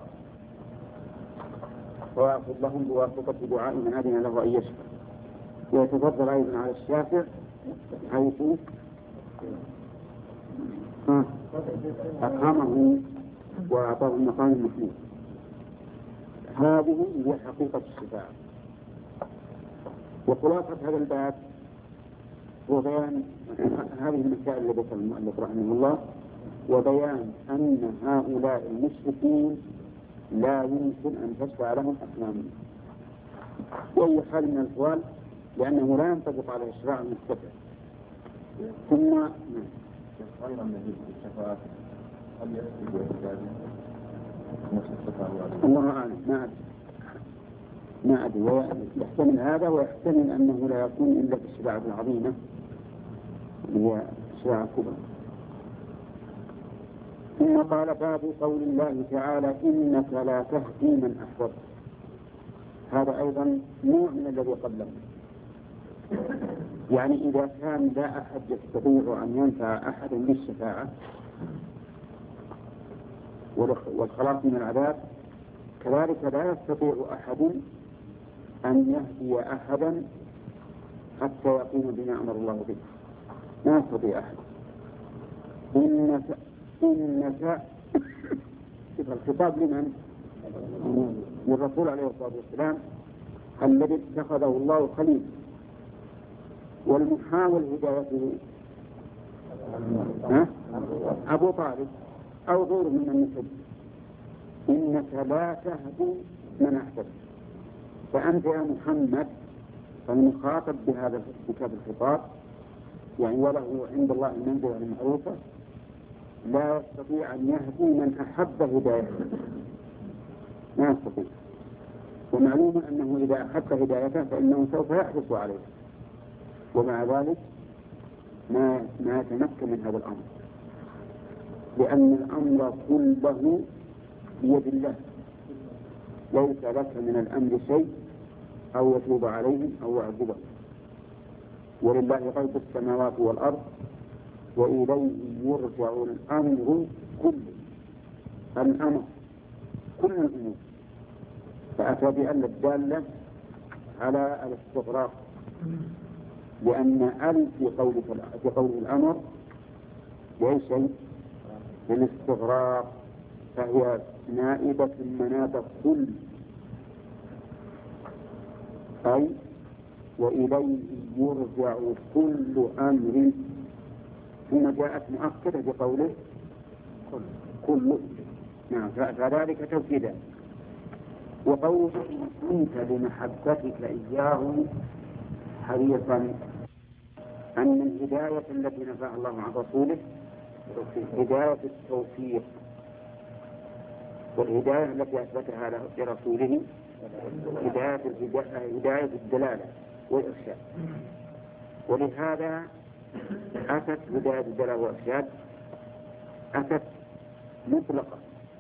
ويأخذ لهم بواسطة دعاء من أذن له أن يشفع، ويتفضل أيضا على الشافع حيث أكرمه وأعطاه المقام المحمود. هذه هي حقيقة الشفاعة. وخلاصة هذا الباب هو بيان هذه المسائل التي ذكرها المؤلف رحمه الله، وبيان أن هؤلاء المشركين لا يمكن أن تشفع لهم أصنامهم وأي حال من الأحوال، لأنه لا ينطبق على الشفاعة المستقبل. ثم غير النبي الشفاعة هل يسجد ويزداد نفس الشفاعة؟ الله أعلم، ما أدري ما أدري يحتمل هذا ويحتمل أنه لا يكون إلا في الشفاعة العظيمة هي الشفاعة الكبرى. ثم قال باب قول الله تعالى إنك لا تهدي من أحببت. هذا أيضا نوع من الذي قبله. يعني إذا كان لا أحد يستطيع أن ينفع أحدا بالشفاعة والخلاص من العذاب، كذلك لا يستطيع أحد أن يهدي أحدا حتى يقوم بما أمر الله به. ما يستطيع أحد. إنك إنك الخطاب لمن؟ للرسول عليه الصلاة والسلام الذي اتخذه الله خليل، والمحاول هدايته أبو طالب أو غيره من النسب. إنك لا تهدي من أحببت، فأنت يا محمد المخاطب بهذا بهذا الخطاب، يعني وله عند الله المنزلة المعروفة، لا يستطيع أن يهدي من أحب هدايته، ما يستطيع. ومعلوم أنه إذا أحب هدايته فإنه سوف يحرص عليه، ومع ذلك ما ما يتمكن من هذا الأمر، لأن الأمر كله بيد الله، ليس لك من الأمر شيء أو يتوب عليهم أو يعذبهم. ولله غيب السماوات والأرض وإليه يرجع الأمر كله، الأمر كل الأمور. فأتى بأن الدالة على الاستغراق، لأن أل في قول في قول الأمر ليس شيء للاستغراق، فهي نائبة مناب كل، أي وإليه يرجع كل أمر. ثم جاءت مؤكدة بقوله كل، نعم، فذلك توكيدا. وقوله كنت بمحبتك إياه حريصا، أن الهداية التي نفعها الله عن رسوله هداية التوفيق، والهداية التي أثبتها لرسوله هداية هداية الدلالة والإرشاد. ولهذا أتت هداية الدلالة والإرشاد أتت مطلقة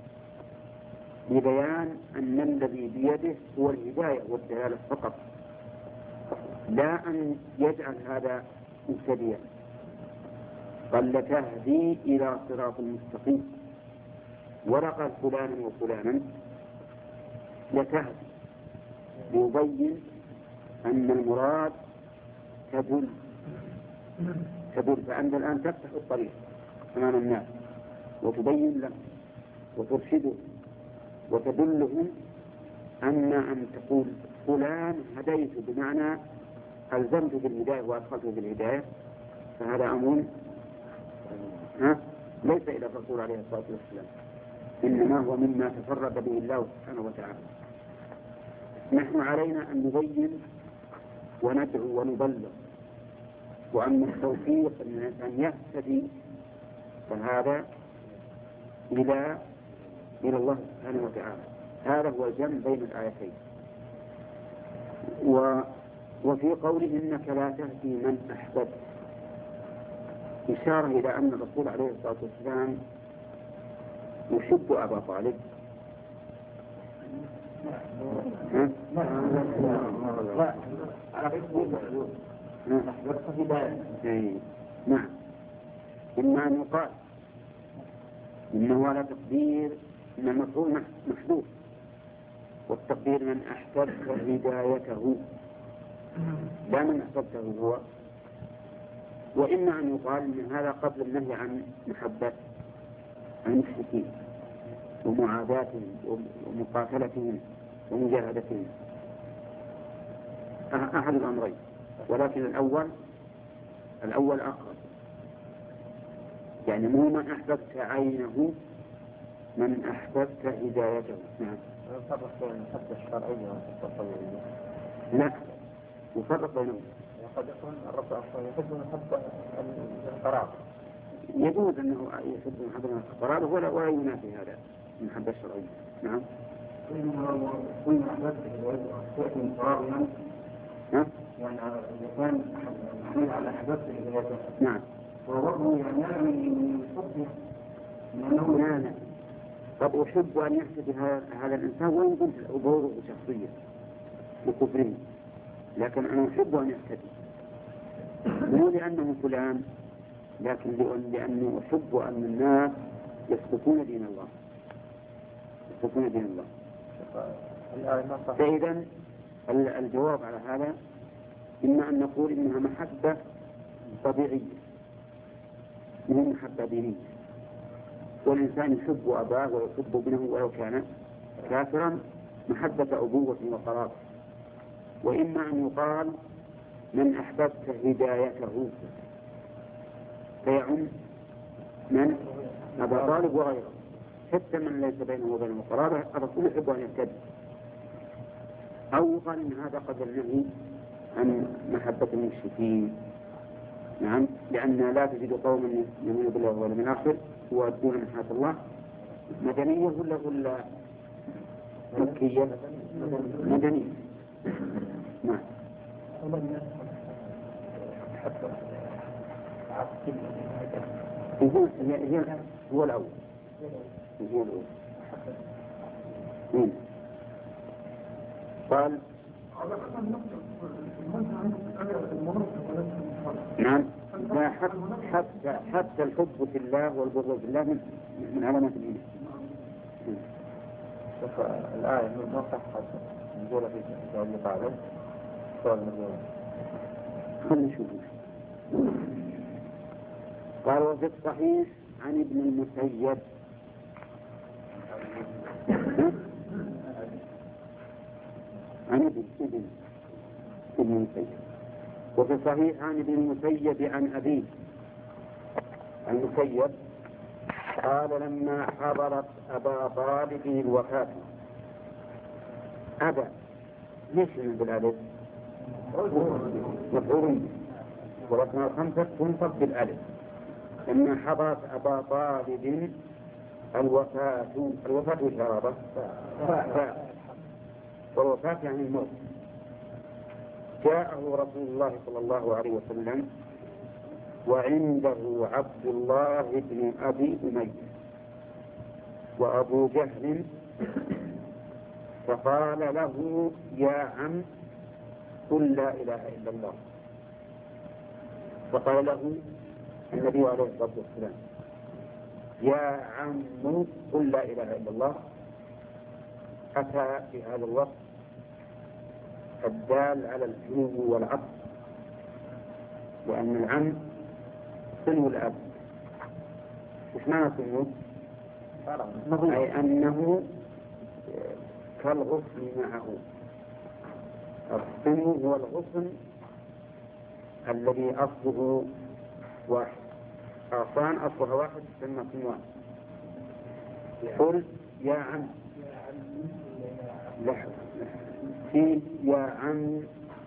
لبيان أن الذي بيده هو الهداية والدلالة فقط، لا أن يجعل هذا مبتدئا. قال لتهدي إلى صراط مستقيم، ولا قال فلانا وفلانا، لتهدي يبين أن المراد تدل تدل فأنت الآن تفتح الطريق أمام الناس وتبين لهم وترشدهم وتدلهم. أما أن تقول فلان هديت بمعنى ألزمت بالهداية وأدخلته بالهداية، فهذا أمر ها ليس إلى الرسول عليه الصلاة والسلام، إنما هو مما تفرد به الله سبحانه وتعالى. نحن علينا أن نبين وندعو ونبلغ، وأما التوفيق أن يهتدي فهذا إلى إلى الله سبحانه وتعالى. هذا هو الجمع بين الآيتين. و وفي قوله إنك لا تهدي من أحببت إشارة إلى أن الرسول عليه الصلاة والسلام يحب أبا طالب. نعم، إما أن يقال إنه على تقدير إن المفعول محذوف، والتقدير من أحببت هدايته لا من أحببته هو. وإما أن يقال إن هذا قبل النهي عن محبة المشركين ومعاداتهم ومقاتلتهم ومجاهدتهم، أحد الأمرين، ولكن الأول الأول أقرب، يعني مو من أحببت عينه، من أحببت هدايته. نعم. يفرق بين المحبة الشرعية والمحبة الطبيعية؟ لا، يفرق بينهم. قد يكون الرسول يحب المحبة القرابة، يجوز أنه يحب محبة القرابة ولا ولا ينافي هذا المحبة الشرعية. نعم. كل محبة تأتي قرابا، نعم، يعني إذا كان محمول على أحببته هدايته. نعم. ووضعه يعني أنا من حبه لأنه لا لا، قد أحب أن يحسد هذا الإنسان وإن كنت أبغضه شخصيا، بكفرهم، لكن أنا أحب أن يهتدي، مو لأنه فلان، لكن لأنه أحب أن الناس يسلكون دين الله، يسلكون دين الله. فإذا الجواب على هذا إما أن نقول إنها محبة طبيعية مو محبة دينية، والإنسان يحب أباه ويحب ابنه ولو كان كافرا محبة أبوة وقرابة. وإما أن يقال من أحببت هدايته فيعم من أبا طالب وغيره، حتى من ليس بينه وبينه قرابة الرسول يحب أن يهتدي. أو يقال إن هذا قد النهي عن محبة المشركين، نعم، لأن لا تجد قوما يؤمنون بالله واليوم الآخر يؤدون محبة الله. مدنية ولا ولا مكية؟ مدنية. نعم. هو هو الأول. هو الأول. مين؟ قال نعم، لا حتى حتى الحب في الله والبغض في الله من علامات الإيمان. شوف الآية من مصحة نقولها في سؤال مقابل سؤال مقابل. خلنا نشوف. قال وفي الصحيح عن ابن المسيب عن ابن ابن ابن المسيب وفي الصحيح عن ابن المسيب عن أبيه المسيب قال لما حضرت أبا طالب الوفاة. أبا ليش من بالألف؟ مفعول، ورقم الخمسة تنصب بالألف. لما حضرت أبا طالب الوفاة، الوفاة وش عربة؟ والوفاة يعني الموت. جاءه رسول الله صلى الله عليه وسلم وعنده عبد الله بن أبي أمية وأبو جهل، فقال له يا عم قل لا إله إلا الله. فقال له النبي عليه الصلاة والسلام يا عم قل لا إله إلا الله. أتى في هذا الوقت الدال على الحنو والعطف، لأن العم سنو الأب. وش معنى سنو؟ أي أنه كالغصن معه. السنو هو الغصن الذي أصله واحد، أغصان أصلها واحد تسمى سنوان. قل يا عم لحظة في يا عم،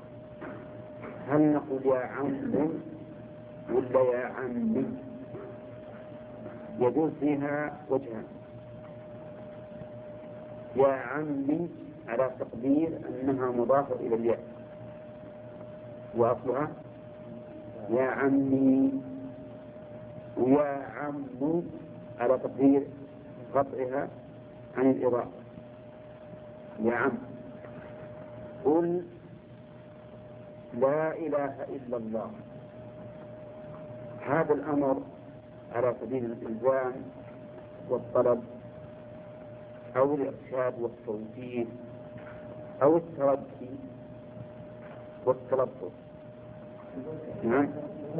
هل نقول يا عم ولا يا عمي؟ يجوز فيها وجهان. يا عمي على تقدير أنها مضافة إلى الياء وأصلها يا عمي، ويا عم على تقدير قطعها عن الإضافة. يا عم قل لا إله إلا الله. هذا الأمر على سبيل الإلزام والطلب أو الإرشاد والتوجيه أو الترجي والتلطف، نعم،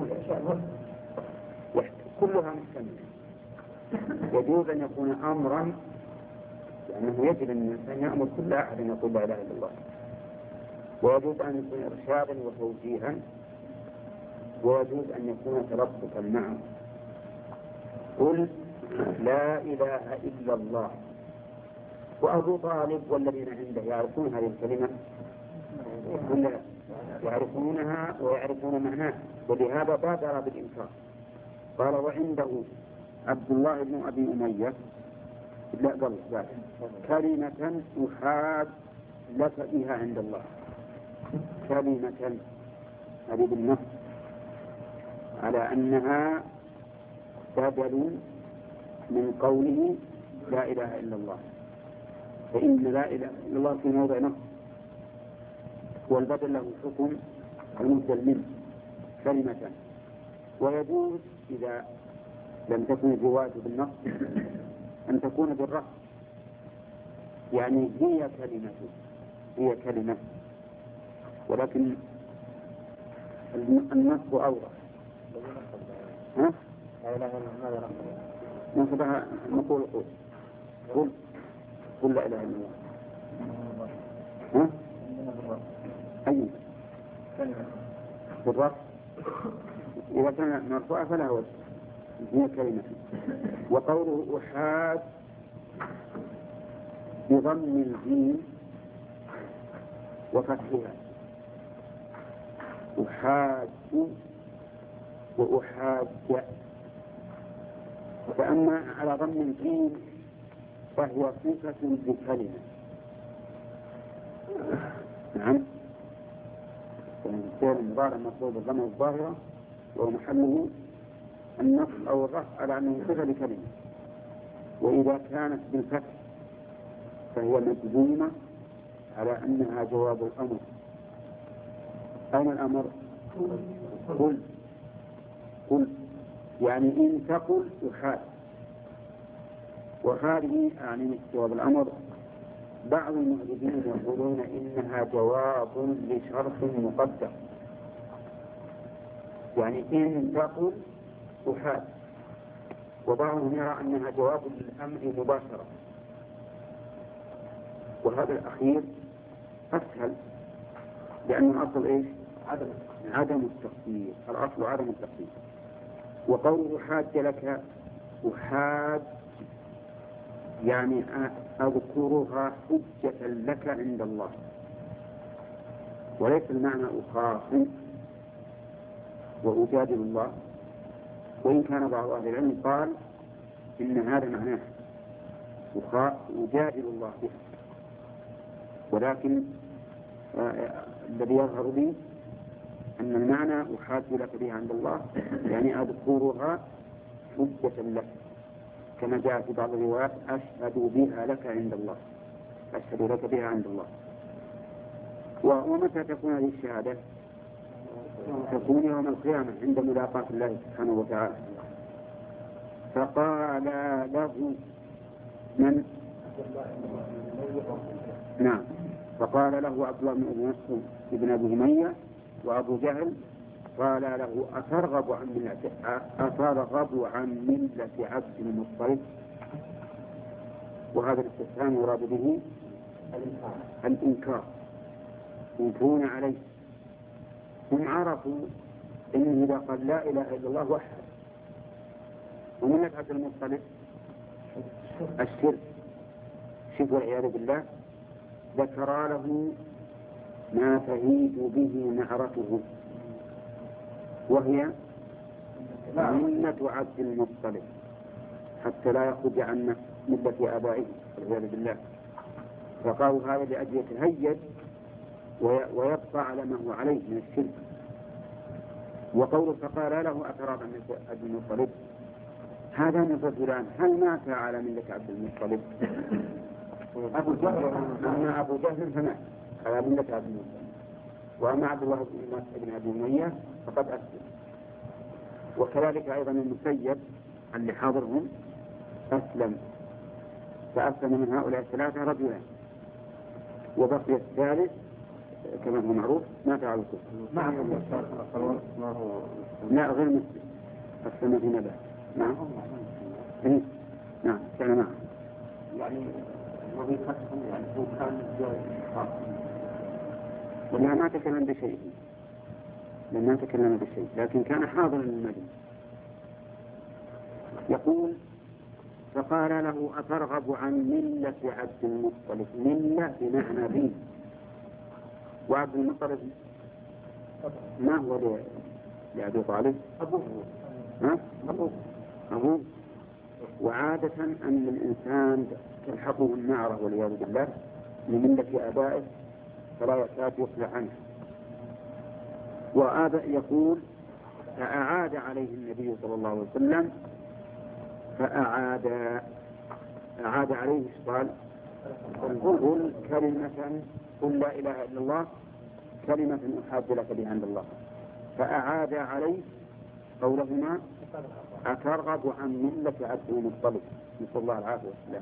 كلها محتملة. يجوز أن يكون أمرا لأنه يجب أن الإنسان يأمر كل أحد أن يقول لا إله إلا الله، ويجوز أن يكون إرشادا وتوجيها، ويجوز أن يكون تلطفا معه. قل لا إله إلا الله. وأبو طالب والذين عنده يعرفون هذه الكلمة ولا يعرفونها ويعرفون معناها، ولهذا بادر بالإنكار. قال وعنده عبد الله بن أبي أمية لا قال كلمة أحاد لك بها عند الله. كلمة هذه بالنص على أنها بدل من قوله لا إله إلا الله، فإن لا إله إلا الله في موضع نص والبدل له حكم المبدل منه كلمة. ويجوز إذا لم تكن الرواية بالنص أن تكون بالرفع، يعني هي كلمة هي كلمة، ولكن النص أوضح. ها؟ نصبها نقول قول قل قل لا إله إلا الله. ها؟ أي بالرفع إذا كان مرفوعا فلا وجه، هي كلمة. وقوله أحاد بضم الجيم وفتحها، أحاد وأحاد. فأما على ضم الجيم فهو صفة بكلمة. نعم، الفعل المضارع مطلوب بالضمة الظاهرة ومحله النصب أو الرفع على أنه صفة لكلمة. وإذا كانت بالفتح فهي مجزومة على أنها جواب الأمر. أين الأمر؟ قل قل يعني إن تقل أحاد. وهذه يعني جواب الأمر بعض المعجبين يقولون إنها جواب لشرط مقدر، يعني إن تقل أحاد، وبعضهم يرى أنها جواب للأمر مباشرة. وهذا الأخير أسهل، لأن الأصل إيش؟ عدم عدم التقدير، الأصل عدم التقدير. وقوله حاج لك أحاج يعني أذكرها حجة لك عند الله، وليس المعنى أخاصم وأجادل الله. وإن كان بعض أهل العلم قال إن هذا معناه أجادل الله به، ولكن آه الذي يظهر لي أن المعنى أحاج لك بها عند الله يعني أذكرها حجة لك، كما جاء في بعض الروايات أشهد بها لك عند الله، أشهد لك بها عند الله. ومتى تكون هذه الشهادة؟ تكون يوم القيامة عند ملاقاة الله سبحانه وتعالى. فقال له من؟ نعم، فقال له عبد الله بن مسعود ابن أبي أمية وأبو جهل، قال له أترغب عن ملة أترغب عن ملة عبد المطلب؟ وهذا الاستفهام يراد به الإنكار، ينكرون عليه. هم عرفوا إنه إذا قال لا إله إلا الله وحده، وملة عبد المطلب الشرك شرك والعياذ بالله، ذكر له ما تهيج به نعرته، وهي ملة عبد المطلب، حتى لا يخرج عن ملة آبائه والعياذ بالله. فقالوا هذا لأجل يتهيج ويبقى على ما هو عليه من الشرك. وقوله فقال له أترى من عبد المطلب، هذا من رجلان، هل مات على ملة عبد المطلب؟ أبو جهل، أما أبو جهل فمات على ملة عبد المطلب، وأما عبد الله بن أبي أمية فقد أسلم. وكذلك أيضا المسيب اللي حاضرهم أسلم، فأسلم من هؤلاء الثلاثة رجلان، وبقي الثالث كما هو معروف مات على الكفر. لا غير مسلم، أسلم في نبات. نعم إيه؟ نعم كان معه، يعني وظيفتهم يعني هو كان خاص، ولا ما تكلم بشيء، لما تكلم بشيء لكن كان حاضرا للمدينة. يقول فقال له أترغب عن ملة عبد المطلب؟ ملة بمعنى دين، وعبد المطلب ما هو لأبي طالب؟ أبوه. ها؟ أبوه. أبوه. وعادة أن الإنسان تلحقه النعرة والعياذ بالله لملة آبائه فلا يكاد يصلح عنه. وآبا يقول فأعاد عليه النبي صلى الله عليه وسلم، فأعاد أعاد عليه قال قل كلمة قل لا إله إلا الله كلمة أحاج لك بها عند الله، فأعاد عليه قولهما أترغب عن ملة عبد المطلب، نسأل الله العافية والسلام.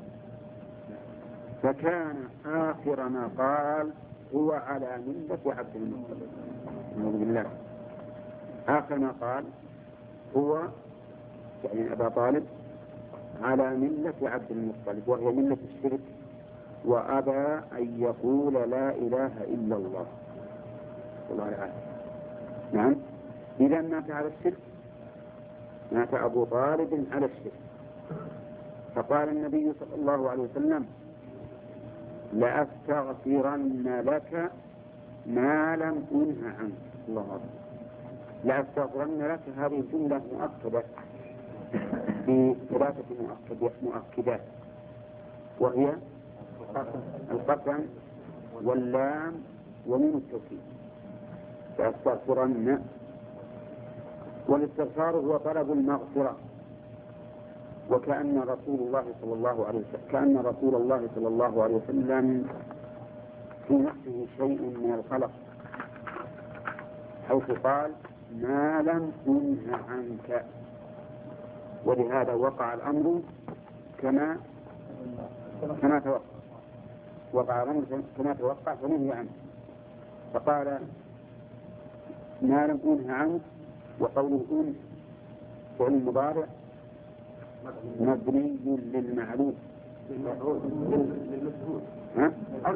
فكان آخر ما قال هو على ملة عبد المطلب، نعوذ بالله. آخر ما قال هو يعني أبا طالب على ملة عبد المطلب، وهي ملة الشرك، وأبى أن يقول لا إله إلا الله، الله العافية. نعم، إذا مات على الشرك، مات أبو طالب على الشرك. فقال النبي صلى الله عليه وسلم لأستغفرن لك ما لم أنه عنك. الله أكبر. لأستغفرن لك هذه جملة مؤكدة بثلاثة مؤكدات، وهي القسم واللام ومن التوكيد. لأستغفرن، والاستغفار هو طلب المغفرة، وكأن رسول الله صلى الله عليه وسلم كأن رسول الله صلى الله عليه وسلم في نفسه شيء من القلق، حيث قال ما لم أنه عنك، ولهذا وقع الأمر كما كما توقع وقع الأمر كما توقع فنهي عنه. فقال ما لم أنه عنك، وقوله أن فعل مضارع مبني للمعلوم ها؟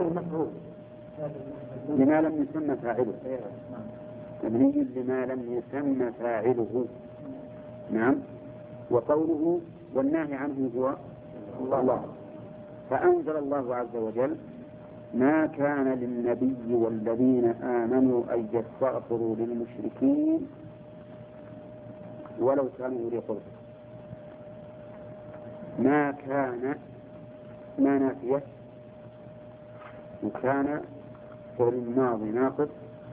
لما لم يسمى فاعله، مبني لما لم يسمى فاعله. نعم. وقوله والنهي عنه هو الله. فأنزل الله عز وجل ما كان للنبي والذين آمنوا أن يستغفروا للمشركين ولو كانوا أولي قربى. ما كان ما نافية، وكان فعل الماضي ناقص،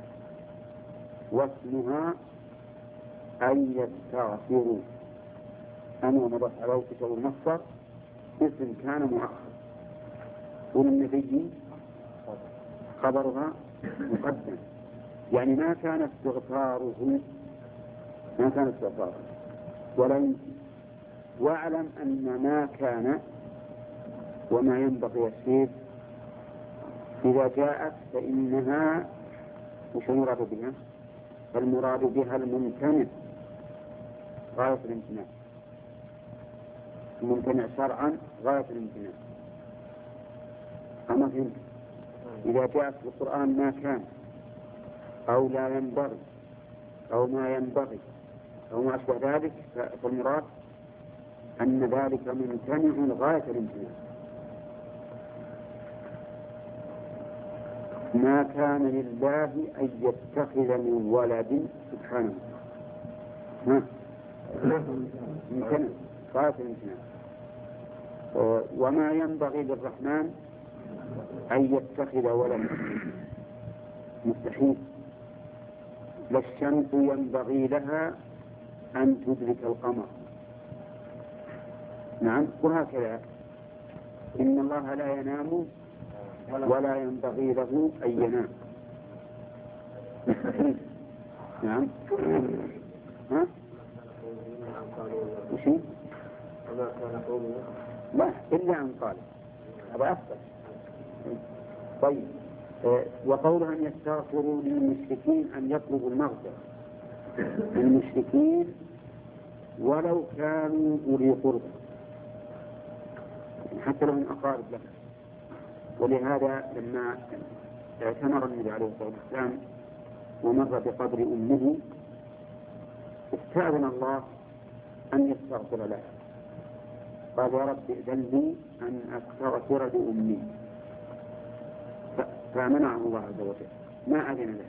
واسمها أن يستغفروا، أنا مضت على كتاب المصدر اسم كان مؤخر، والنبي خبرها مقدم، يعني ما كان استغفاره ما كان استغفاره ولا يمكن. واعلم أن ما كان وما ينبغي الشيء إذا جاءت فإنها مش المراد بها، فالمراد بها الممتنع غاية الامتناع، الممتنع شرعا غاية الامتناع. أما فهمت؟ إذا جاءت في القرآن ما كان أو لا ينبغي أو ما ينبغي أو ما أشبه ذلك، فالمراد أن ذلك ممتنع غاية الامتناع. ما كان لله أن يتخذ من ولد سبحانه، ها ممتنع غاية الامتناع. وما ينبغي للرحمن أن يتخذ ولدا، مستحيل. لا الشمس ينبغي لها أن تدرك القمر. نعم. وهكذا إن الله لا ينام ولا ينبغي له أن ينام. نعم. ها؟ وشي؟ لا إلا أن قال هذا أفضل. طيب. وقوله أن يستغفروا للمشركين أن يطلبوا المغفرة للمشركين ولو كانوا أولي قربى، حتى لو من أقارب لهم. ولهذا لما اعتمر النبي عليه الصلاة والسلام ومر بقبر أمه استأذن الله أن يستغفر لها، قال يا رب ائذن لي أن أستغفر لأمي، فمنعه الله عز وجل، ما أذن له،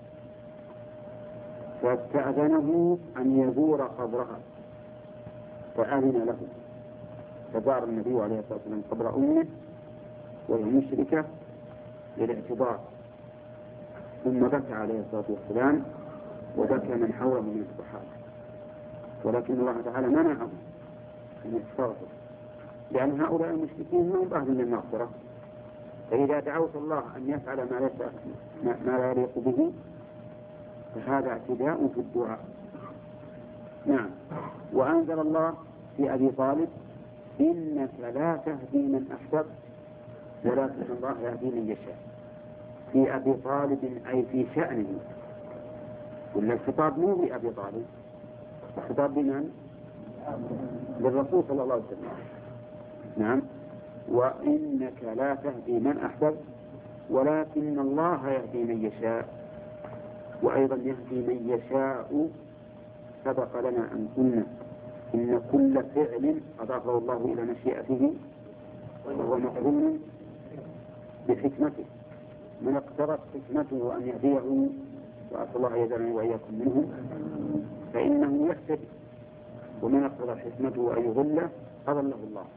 فاستأذنه أن يزور قبرها فأذن له، فزار النبي عليه الصلاة والسلام قبر أمه وهي مشركة للاعتبار، ثم بكى عليه الصلاة والسلام وبكى من حوله من الصحابة، ولكن الله تعالى منعه أن يستغفر، لأن هؤلاء المشركين هم أهل للمغفرة فإذا دعوت الله أن يفعل ما, ليس ما لا يليق به فهذا اعتداء في الدعاء. نعم. وأنزل الله في أبي طالب إنك لا تهدي من أحببت ولكن الله يهدي من يشاء. في أبي طالب أي في شأنه، ولا الخطاب مو بأبي طالب، الخطاب بمن؟ للرسول صلى الله عليه وسلم. نعم. وإنك لا تهدي من أحببت ولكن الله يهدي من يشاء. وأيضا يهدي من يشاء سبق لنا أن قلنا إن كل فعل أضافه الله إلى مشيئته وهو مقرون بحكمته، من اقتضت حكمته أن يهديه وأسأل الله يجعلني وإياكم منه فإنه يهتدي، ومن اقتضت حكمته أن يضله أضله الله.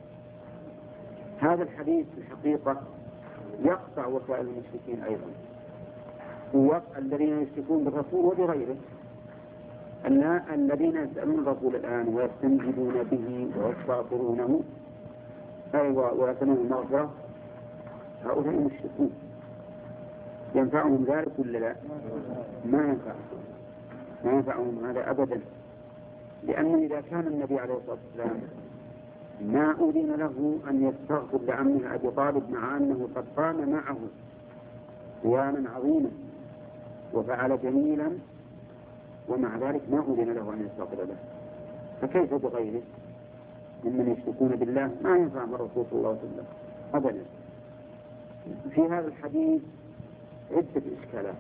هذا الحديث في الحقيقة يقطع وسائل المشركين أيضا، ويقطع الذين يشركون بالرسول وبغيره، أن الذين يسألون الرسول الآن ويستنجدون به ويستغفرونه أيوة ويتنون المغفرة هؤلاء مشركون. ينفعهم ذلك ولا لا؟ ما ينفعهم ما ينفعهم هذا أبدا، لأنه إذا كان النبي عليه الصلاة والسلام ما أذن له أن يستغفر لعمه أبي طالب مع أنه قد قام معه قياما عظيما وفعل جميلا، ومع ذلك ما أذن له أن يستغفر له، فكيف بغيره ممن يشركون بالله؟ ما ينفعهم الرسول صلى الله عليه وسلم أبدا. في هذا الحديث عدة إشكالات،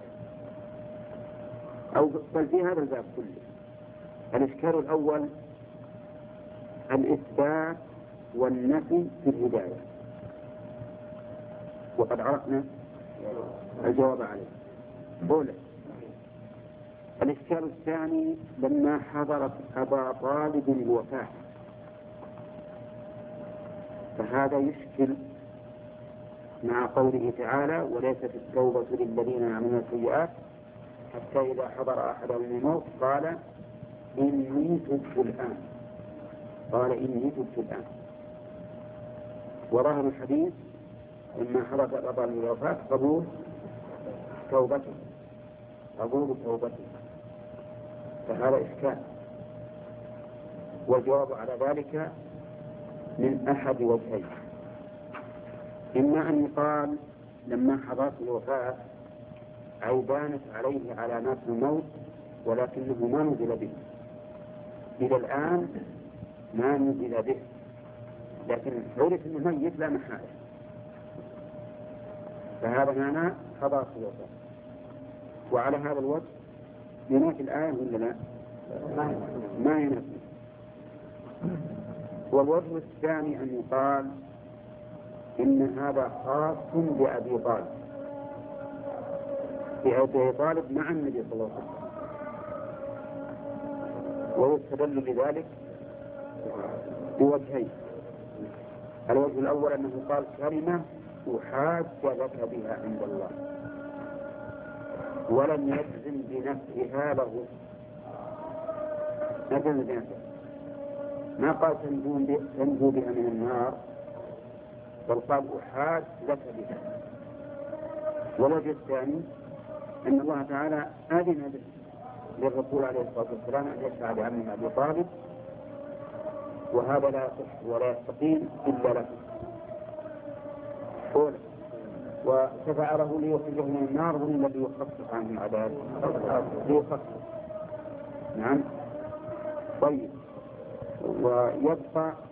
أو بل في هذا الباب كله. الإشكال الأول الإثبات والنفي في الهداية، وقد عرفنا الجواب عليه. أولا الإشكال الثاني لما حضرت أبا طالب الوفاة، فهذا يشكل مع قوله تعالى وليست التوبة للذين يعملون السيئات حتى إذا حضر أحدهم الموت قال إني تبت الآن قال إني تبت الآن. وظاهر الحديث لما حضرت أبا طالب الوفاة قبول توبته قبول توبته، فهذا إشكال. والجواب على ذلك من أحد وجهين: إما أن يقال لما حضرت الوفاة أي بانت عليه علامات الموت ولكنه ما نزل به، إلى الآن ما نزل به، لكن عرف أنه ميت لا محالة، فهذا معنى حضرت الوفاة. وعلى هذا الوجه ينافي الآية ولا لا؟ ما ينافي. والوجه الثاني أن يقال إن هذا خاص بأبي طالب بأبي طالب مع النبي صلى الله عليه وسلم، ويستدل بذلك بوجهين: الوجه الأول أنه قال كلمة أحاج لك بها عند الله، ولم يجزم بنفسها له، ما جزم بنفسها، ما قال تنجو بها من النار، بل قال أحاج لك بها. والوجه الثاني أن الله تعالى أذن للرسول عليه الصلاة والسلام أن يشفع بعمه أبي طالب، وهذا لا يصح ولا يستقيم إلا له. قوله وشفع له ليخرجه من النار ومن الذي يخفف عنه العذاب ليخفف. نعم. طيب. ويبقى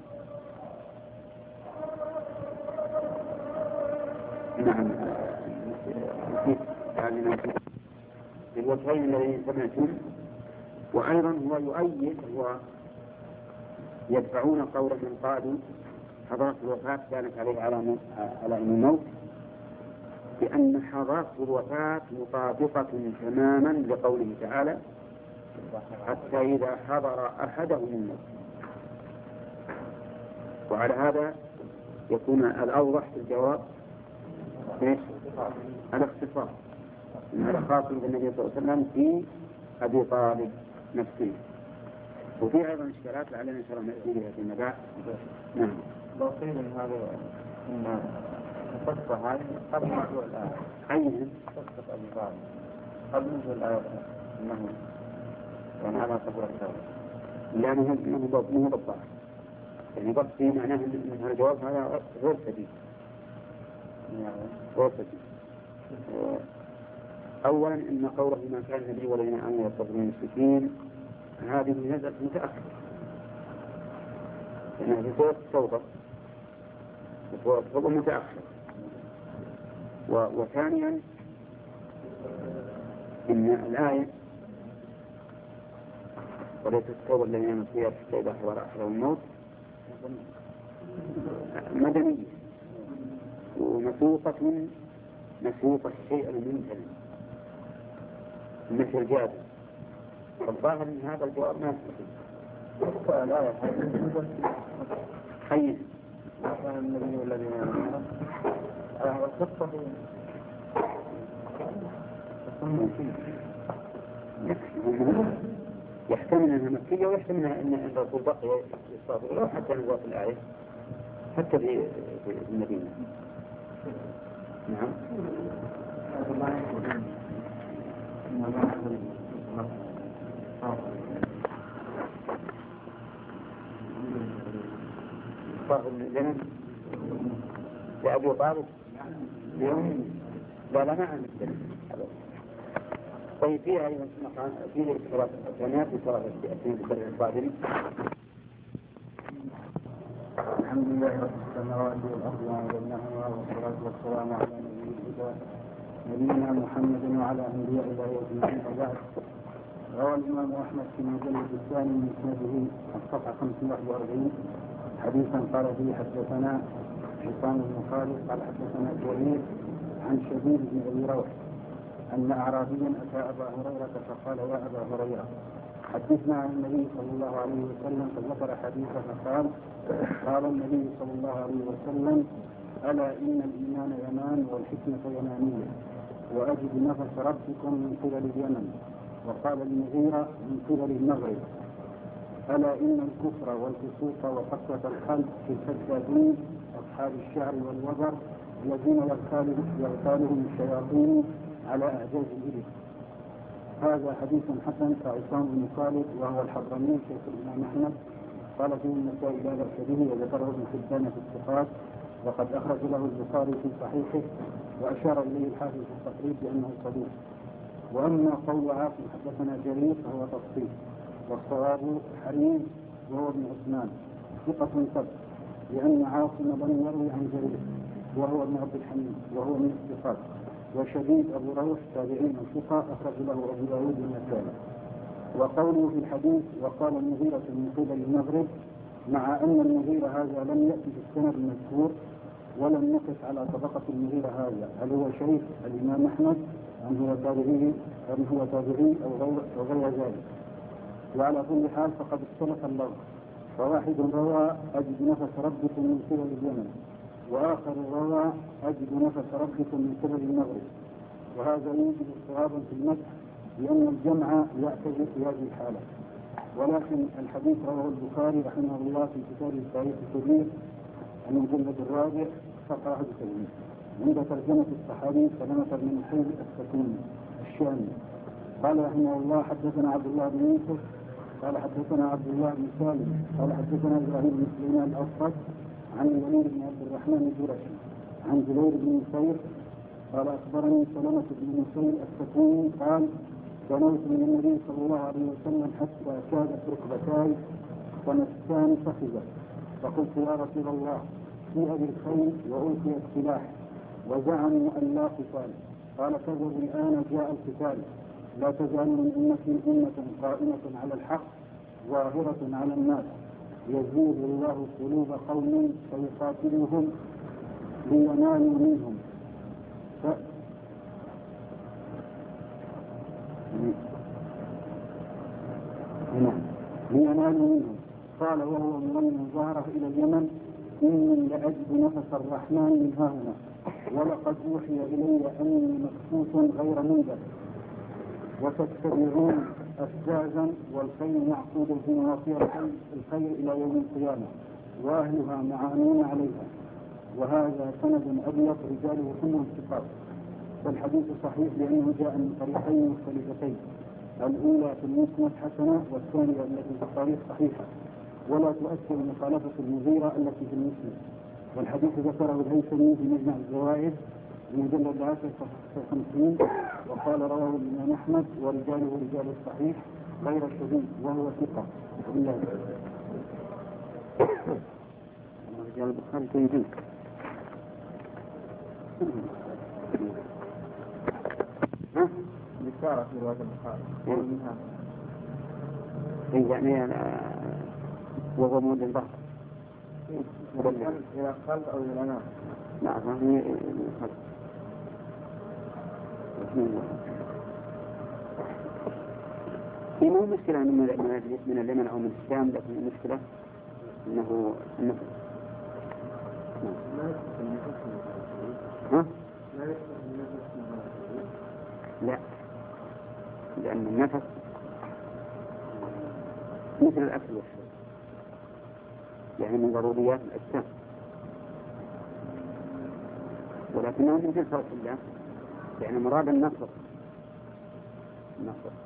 نعم يعني بالوجهين الذين سمعتم. وأيضا هو يؤيد هو يدفعون قول من قالوا حضارة الوفاة كانت عليه على على الموت، بأن حضارة الوفاة مطابقة تماما لقوله تعالى حتى إذا حضر أحدهم الموت. وعلى هذا يكون الأوضح في الجواب ايش؟ الاختصاص، هذا خاص بالنبي صلى الله عليه وسلم في أبي طالب نفسه. وفي أيضا إشكالات لعلنا إن شاء الله نأتي بها في النبات. نعم. لو قيل إن هذا إن قصة هذه قبل نزول الآية. أي قصة أبي طالب قبل نزول الآية أنه يعني على قبول التوبة. لأنه أنه ضبط مو ضبط يعني ضبط فيه معناه أن هذا الجواب هذا غير سديد غير سديد. أولا إن قوله ما كان النبي والذين آمنوا يستغفرون المشركين هذه نزلت متأخرة لأنها في سورة التوبة سورة التوبة متأخرة. وثانيا إن الآية وليس التوبة الذين آمنوا فيها حتى إذا حضر أحدهم الموت مدنية ومسوقة مسوقة الشيء الممتنع مثل الجاد. فالظاهر من هذا الجواب ما يستطيع. الآية حيث كان النبي والذين آمنوا على القصة يحتمل أنها مكية ويحتمل أن الرسول بقي يستغفر له حتى نزلت الآية حتى في المدينة. نعم. صاحب الجنة لأبي طالب يوم لا لا ما عن الجنة. طيب فيها أيضا مقام فيه إكرام الجنات وصلاة الأسين بسرع الصادرين. الحمد لله رب السماوات والأرض وما بينهما والصلاة والسلام على نبي الهدى نبينا محمد وعلى أنبياء الله أجمعين. وبعد روى الإمام أحمد في المجلد الثاني من مسنده الصفحة خمسمائة وواحد وأربعين حديثا قال فيه حدثنا حسام بن خالد قال حدثنا جرير عن شديد بن أبي روح أن أعرابيا أتى أبا هريرة فقال يا أبا هريرة حدثنا عن النبي صلى الله عليه وسلم فذكر حديثه فقال قال النبي صلى الله عليه وسلم ألا إن الإيمان يمان والحكمة يمانية وأجد نفس ربكم من قبل اليمن. وقال المغيرة من قبل المغرب ألا إن الكفر والفسوق وقسوة القلب في الكذابين أصحاب الشعر والوبر الذين يغتالهم الشياطين على أعجاز الإبل. هذا حديث حسن كعصام بن خالد وهو الحضرمي شيخ الإمام أحمد قال فيه النسائي لا بأس به وذكره ابن حبان في الثقات وقد أخرج له البخاري في صحيحه وأشار إليه الحافظ في التقريب بأنه صدوق. وأما قول عاصم حدثنا جرير فهو تفصيل والصواب حريم وهو ابن عثمان ثقة ثبت لأن عاصم لم يروي عن جرير وهو ابن عبد الحميد وهو من الثقات. وشديد أبو روح تابعين ثقة أخرج له أبو داود النسائي. وقوله في الحديث وقال المغيرة من قبل المغرب مع أن المغيرة هذا لم يأتي في السند المذكور ولم نقف على طبقة المغيرة هذا هل هو شيخ الإمام أحمد أم هو تابعي أم هو تابعي أو غير, أو غير ذلك. وعلى كل حال فقد اختلف اللفظ فواحد روى أجد نفس ربكم من قبل اليمن وآخر روى أجد نفس ربكم من قبل المغرب. وهذا يوجد اضطرابا في المدح لأن الجمع يعتذر في هذه الحالة. ولكن الحديث رواه البخاري رحمه الله في كتاب التاريخ الكبير المجلد الرابع صفحة واحد وسبعين عند ترجمة الصحابي سلمة بن محيط السكوني الشامي قال رحمه الله حدثنا عبد الله بن يوسف قال حدثنا عبد الله بن سالم قال حدثنا إبراهيم بن سليمان الأوسط عن الوليد بن عبد الرحمن الجرشي عن جبير بن نصير قال أخبرني سلمة بن نصير السكوني قال دنوت من النبي صلى الله عليه وسلم حتى كادت ركبتاي ومسان فخذت فقلت يا رسول الله في أبي الخيل وألقي السلاح وزعموا أن لا قتال. قال كذب الآن جاء القتال لا تزال من أمة أمة قائمة على الحق ظاهرة على الناس يزيد الله قلوب قوم فيقاتلهم لينالوا منهم ف... لينالوا منهم. قال وهو من ظهره إلى اليمن إني لأجد نفس الرحمن من هاهنا ولقد أوحي إلي أني مكفوف غير منذر وتتبعون أفزازا والخيل معقود في نواصي الخيل إلى يوم القيامة وأهلها معانون عليها وهذا سند أبيض رجاله كلهم ثقات. فالحديث صحيح لأنه جاء من طريقين مختلفتين، الأولى في المسند حسنة والثانية التي في الطريق صحيحة، ولا تؤثر مخالفة المغيرة التي في المسند. والحديث ذكره الهيثمي في مجمع الزوائد المجلد العاشر صفحة خمسين، وقال رواه الإمام أحمد ورجاله رجال الصحيح غير شديد وهو ثقة. بالله رجال البخاري كيدين ها؟ بشارة في رواية البخاري منها يعني وهو مود البحر إلى الخلف أو إلى الأمام. لا هي الخلف. هي مو مشكلة من من اليمن أو من الشام، لكن المشكلة أنه النفس. ها؟ لا، لأن النفس مثل الأكل والشرب، يعني من ضروريات الأجسام، ولكنه من جنس خلق الله، يعني مراد النصر النصر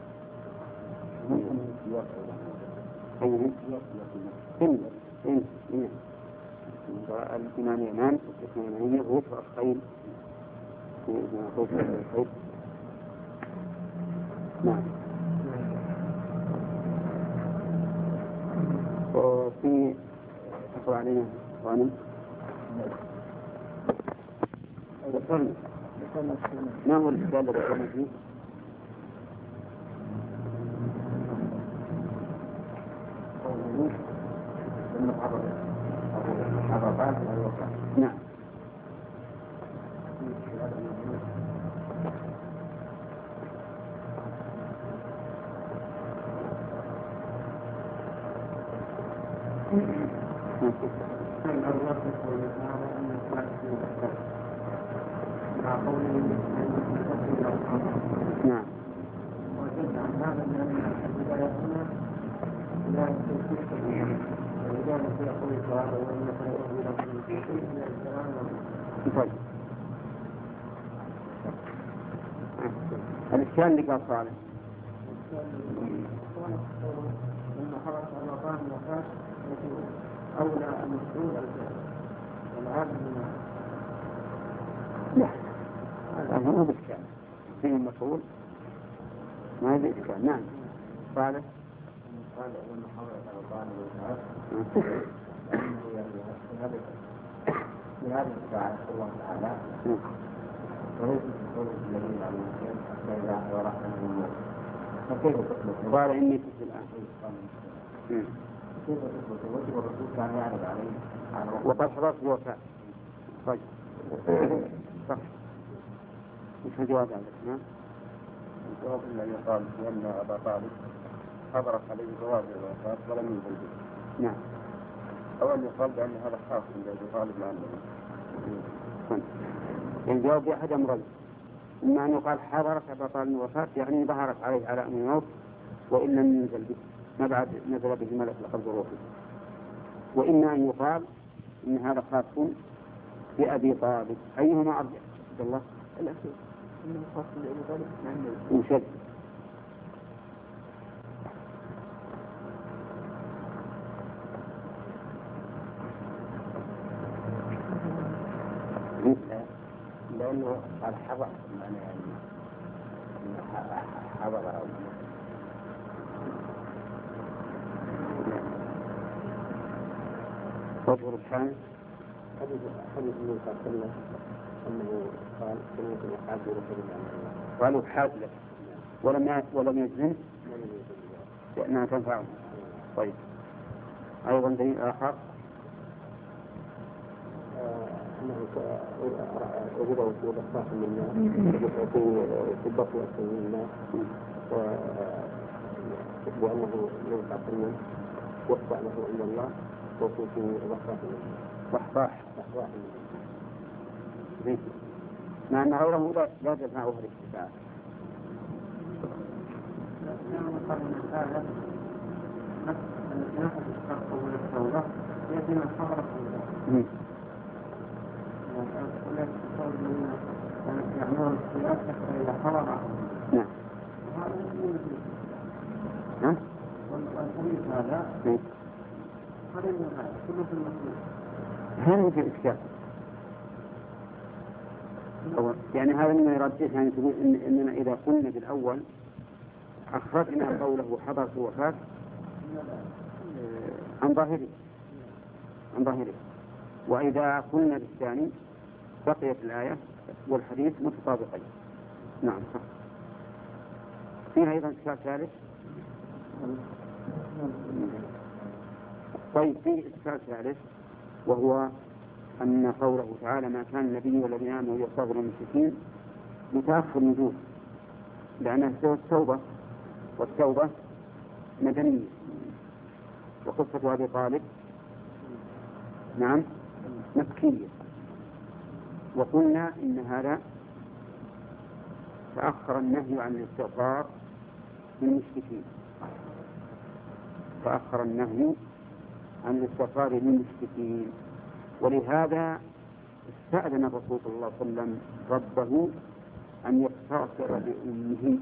أيه إن إن إن الإمام يمان الإمامية غفر الخيل في غفر الخيل. نعم. وفي تقرأ علينا غانم ذكرنا ما هو الإشكال الذي ذكرنا فيه؟ نعم. نعم. وجد عن هذا من البداية هنا لا تستطيع ولذلك يقول تعالى وإنك لتهدي إلى السلام. طيب. الإشكال اللي قال صالح لما خرج رمضان وفاة أولى المسؤول والعالم منه. لا، هذا مو بإشكال، فيه المسؤول ما هي بإشكال. نعم. صالح قال لما خرج رمضان وفاة في هذه الساعة الله تعالى وليس القول الذين عليهم حتى إذا ورحمة الموت. فكيف تثبت؟ قال إني كنت الآن. كيف تثبت؟ وجه الرسول كان يعرض عليه وقد حضرت الوفاة. طيب. صح. وش الجواب عندك؟ نعم. الجواب الذي قال بأن أبا طالب حضرت عليه بوادر الوفاة ولم ينزل به. نعم. أو أن يقال بأن هذا خاص بأبي طالب لأنه الجواب بأحد أمرين، إما أن يقال حضرت أبا طالب الوفاة يعني ظهرت عليه علامة الموت وإن لم ينزل به، ما بعد نزل به ملك القبض الروحي، وإما أن يقال إن هذا خاص بأبي طالب. أيهما أرجح؟ عبد الله الأخير إنه خاص بأبي طالب وشد. لأنه قال حضر معنى يعني حضر أو وجه الحال حديث حديث النبي صلى الله عليه وسلم أنه قال كلمة الأحاد ورسول الله قالوا حاد لك ولم ولم يجزم لأنها تنفعه. طيب. أيضا دليل آخر أنه وجد وجود أخلاق من الناس في البطن من الناس وأنه ينفع سنا وقع له عند الله وفيه ضحاح ضحاح ضحاح مع أن غيره لا لا تدفعه الاستفاء. قال من هذا نفس الشرط من التوبة يأتي من حضرة الله نعم. ها؟ هذا في الإشكال. يعني هذا مما يرجح يعني تقول إن إننا إذا قلنا بالأول أخرجنا قوله حضرت الوفاة عن ظاهره عن ظاهره وإذا قلنا بالثاني بقيت الآية والحديث متطابقين. نعم صح. فيها أيضا إشكال ثالث. طيب فيه إشكال ثالث وهو أن قوله تعالى ما كان النبي والذين آمنوا يستغفروا للمشركين متأخر نزول لأنها سوى التوبة والتوبة مدنية وقصة أبي طالب نعم مكية وقلنا إن هذا تأخر النهي عن الاستغفار للمشركين تأخر النهي عن الاستغفار للمشركين ولهذا استأذن الرسول صلى الله عليه وسلم ربه أن يستغفر لأمه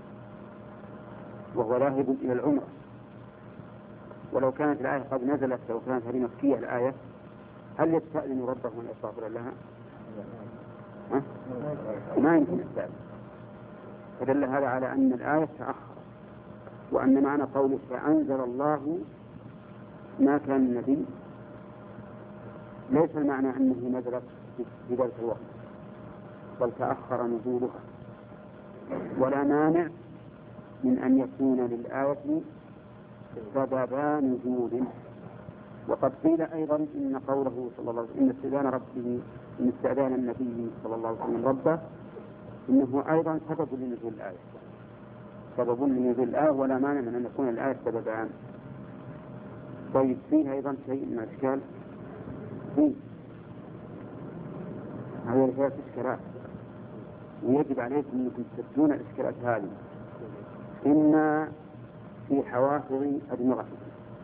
وهو ذاهب إلى العمرة ولو كانت الآية قد نزلت لو كانت هذه مكية الآية هل يستأذن ربه أن يستغفر لها؟ أه؟ ما يمكن يستأذن فدل هذا على أن الآية تأخر وأن معنى قوله فأنزل الله ما كان النبي ليس المعنى أنه نزلت في ذلك الوقت بل تأخر نزولها ولا مانع من أن يكون للآية سببا نزول وقد قيل أيضا إن قوله صلى الله عليه وسلم إن استئذان ربه إن استئذان النبي صلى الله عليه وسلم ربه إنه أيضا سبب لنزول الآية سبب لنزول الآية ولا مانع من أن يكون الآية سببان. طيب فيه أيضا شيء من الأشكال فيه هذه الثلاث إشكالات ويجب عليكم أنكم تسدون الإشكالات هذه إما في حوافظ أدمغتكم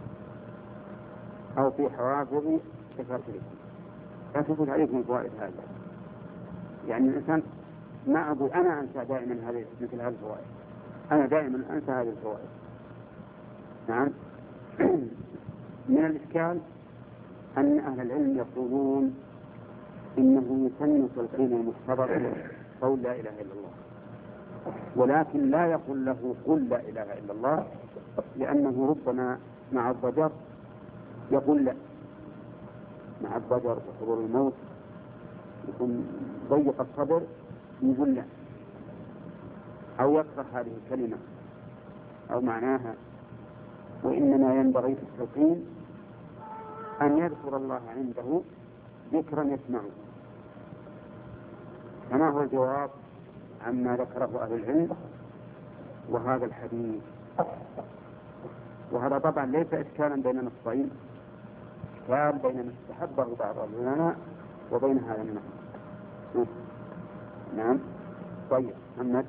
أو في حوافظ تفاصيلكم لا تفوت عليكم الفوائد هذه يعني الإنسان ما أقول أنا أنسى دائما هذه مثل هذه الفوائد أنا دائما أنسى هذه الفوائد. نعم. من الإشكال أن أهل العلم يقولون إنه يسن تلقين المحتضر قول لا إله إلا الله ولكن لا يقول له قل لا إله إلا الله لأنه ربما مع الضجر يقول لا مع الضجر وحضور الموت يكون ضيق الصدر يقول لا أو يكره هذه الكلمة أو معناها وإنما ينبغي في التلقين أن يذكر الله عنده ذكرا يسمعه فما هو الجواب عما ذكره أهل العلم وهذا الحديث وهذا طبعا ليس إشكالا بين نصين إشكال بين ما استحبه بعض العلماء وبين هذا النص. نعم. طيب محمد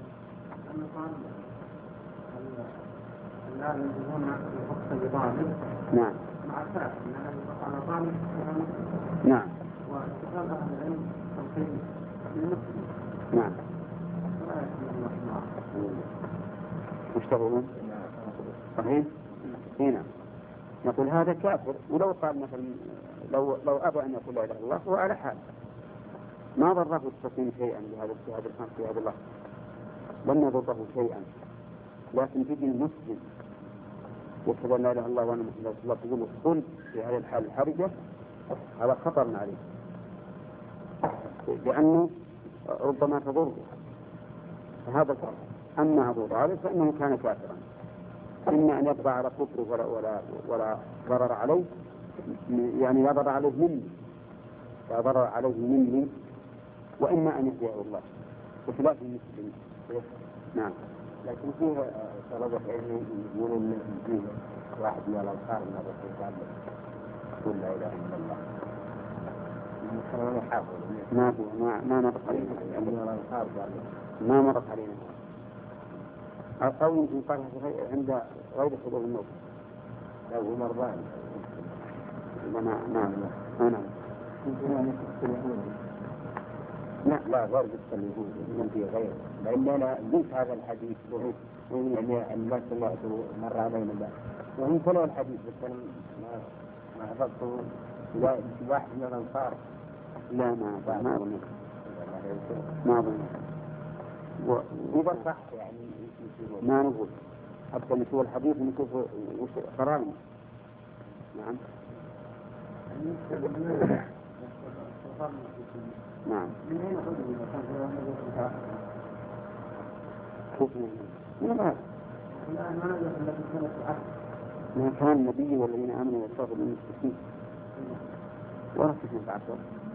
لا يجبون في وقت ظالم نعم مع الفاء أن على ظالم نعم واستقال أهل العلم تلقين للمسلم نعم ولا يكون الله وش تقولون؟ صحيح؟ هنا نقول هذا كافر ولو قال مثلا لو لو أبى أن يقول لا إله إلا الله هو على حال ما ضره التقين شيئا بهذا الشهادة في هذا الله لم يضره شيئا لكن تجي المسلم يقول لا إله إلا الله وأنا محمد رسول الله تقول قل في هذه الحال الحرجة هذا خطر عليه لأنه ربما تضره فهذا الفرق. أما أبو طالب فإنه كان كافرا إما أن يبقى على كفره ولا, ولا, ولا ضرر عليه يعني لا ضرر عليه مني لا ضرر عليه مني وإما أن يهديه الله بخلاف المسلمين. نعم. لكن فيه طلبة علم يقولون إن فيه واحد من الأنصار من الرسول قال قل لا إله إلا الله المسلمين يحافظون ما ما ما مرت علينا من الأنصار قال ما مرت علينا أو يمكن قال عند غير حضور الموت لا هو مرضان ما ما ما ما يمكن أن يكون لا لا غير قصة اليهود من في غير، لأن أنا قلت هذا الحديث يعني الناس الله مر علينا الله وهم كانوا الحديث بس أنا ما ما حفظته واحد من الأنصار. لا ما ما أظن ما أظن وإذا صح يعني ما نقول حتى نشوف الحديث ونشوف وش قرارنا. نعم نعم ما كان النبي والذين آمنوا والصابروا المشركين ورث سنة عشر.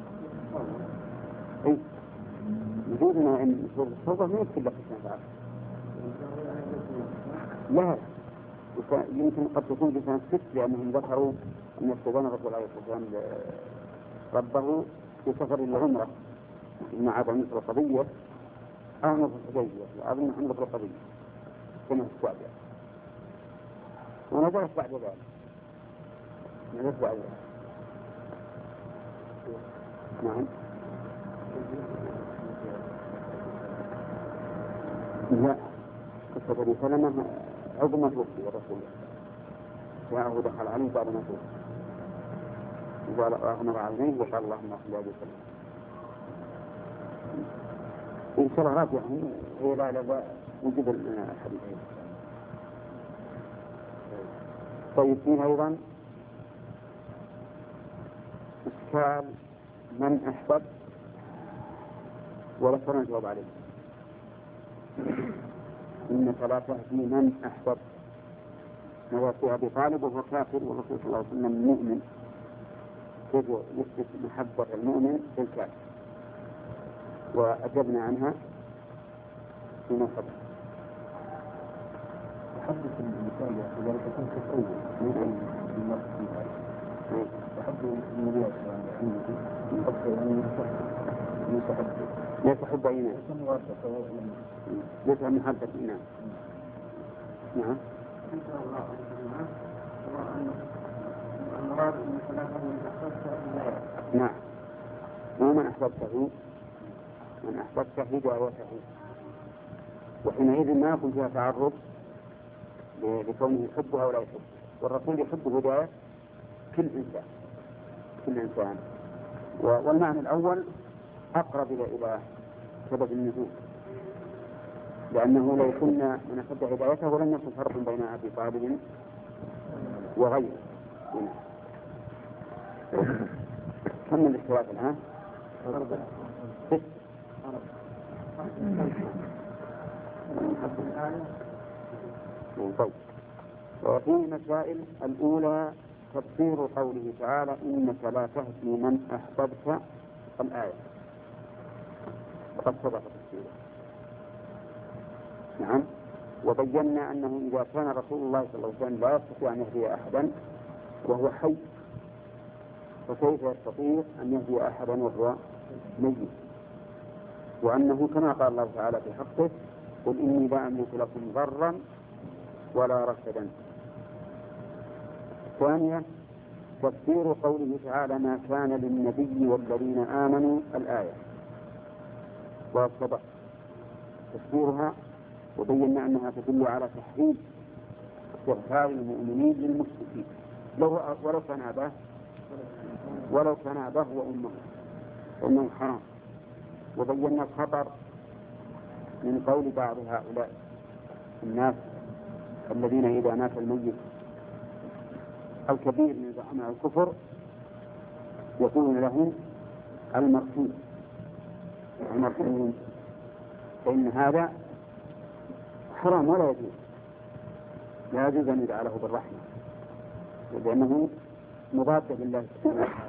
أي وجودنا عند سورة التوبة ما يكتب لك سنة عشر. لا يمكن قد تكون في سنة ست لأنهم ذكروا أن استدان الرسول عليه الصلاة والسلام ربه في سفر العمرة مع بني القضية أمر الحديبية وأظن أمر القضية سنة السابعة ونزلت بعد ذلك نزلت بعد ذلك. نعم لا قصة بني سلمة عظم ما توفي الرسول جاءه دخل عليه بعد ما توفي وقال أغمر عليه وقال اللهم اغفر لأبي سلمة. إن شاء الله راجعهم إلى لا وجد الحديثين. طيب فيه أيضا إشكال من أحبب ولسنا نجاوب عليه. إنك لا تهدي من أحبب نواتي أبي طالب وهو كافر والرسول صلى الله عليه وسلم مؤمن كيف يثبت محبة المؤمن بالكافر وأجبنا عنها فيما قبل. تحدث الإنسان إذا كنت تقوي من المرء في ذلك تحدث النبي صلى الله عليه وسلم أكثر أن يتحدث ليس حب إيمان ليس محبة إيمان. نعم نعم ومن أحببته من أحببته هدايته وحينئذ ما يكون فيها تعرض لكونه يحبها ولا يحبها والرسول يحب هداية كل إنسان كل إنسان. والمعنى الأول أقرب إلى سبب النزول لأنه لو كنا من أحب هدايته ولم يكن فرق بين أبي طالب وغيره. كم من الاشتراك الآن؟ ست. طيب وفي مسائل الأولى تفسير قوله تعالى إنك لا تهدي من أحببت الآية وقد سبق تفسيره. نعم وبينا أنه إذا كان رسول الله صلى الله عليه وسلم لا يستطيع أن يهدي أحدا وهو حي فكيف يستطيع أن يهدي أحدا وهو ميت وأنه كما قال الله تعالى في حقه قل إني لا أملك لكم ضرا ولا رشدا. ثانيا تفسير قوله تعالى ما كان للنبي والذين آمنوا الآية وسبق تفسيرها وبينا أنها تدل على تحريم استغفار المؤمنين للمشركين لو ولو كان أباه ولو كان أباه وأمه وأنه حرام. وبينا الخطر من قول بعض هؤلاء الناس الذين إذا مات الميت الكبير من زعماء الكفر يقولون لهم المرحوم المرحوم فإن هذا حرام ولا يجوز لا يجوز أن يدعى له بالرحمة لأنه مضاد بالله سبحانه وتعالى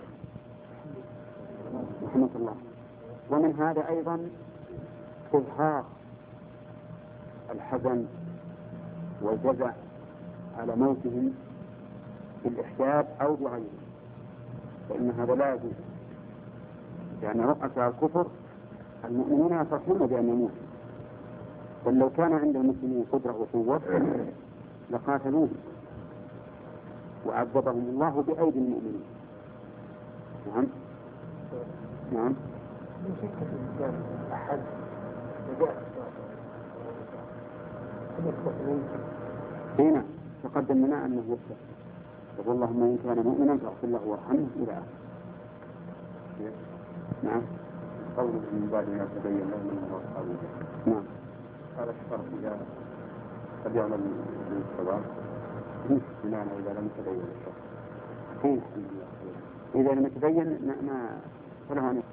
رحمة الله. ومن هذا أيضا إظهار الحزن والجزع على موتهم بالإحساب أو بغيره فإن هذا لا يجوز لأن رؤساء الكفر المؤمنون يفرحون بأن يموت بل لو كان عند المسلمين قدرة وقوة لقاتلوه وعذبهم الله بأيدي المؤمنين. نعم نعم من شك في الإسلام أحد وجاء هنا تقدم لنا أنه يفتح يقول اللهم إن كان مؤمنا فاغفر له وارحمه إلى آخره. نعم. قوله من بعد ما تبين له من أصحابه. نعم. هذا الشرط إذا قد يعمل بالصلاة بناء إذا لم يتبين الشرط. إذا لم يتبين ما فله أن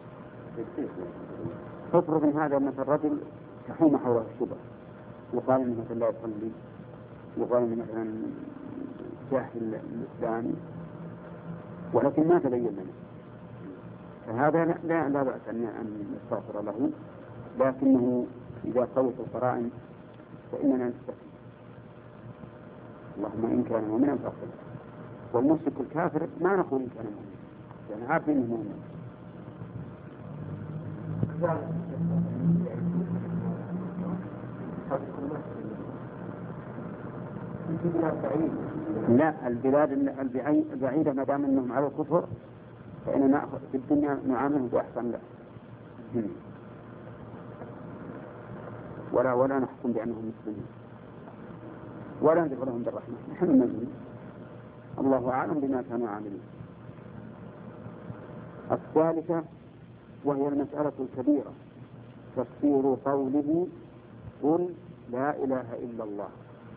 تفرض من هذا مثل الرجل تحوم حوله الشبه، يقال إنه مثلا لا يصلي، يقال إنه مثلا جاهل الإسلام، ولكن ما تبين لنا، فهذا لا لا بأس أن نستغفر له، لكنه إذا قوت القرائن فإننا نستغفر. اللهم إن كان مؤمنا فاغفر له. والمشرك الكافر ما نقول إن كان مؤمنا، يعني عارفين إنه مؤمن. لا، البلاد البعيدة ما دام أنهم على الكفر فإننا نأخذ في الدنيا نعاملهم بأحسن له، ولا ولا نحكم بأنهم مسلمين ولا ندعو لهم بالرحمة، نحن نؤمن، الله أعلم بما كانوا عاملين. الثالثة وهي المسألة الكبيرة، تفسير قوله قل لا إله إلا الله،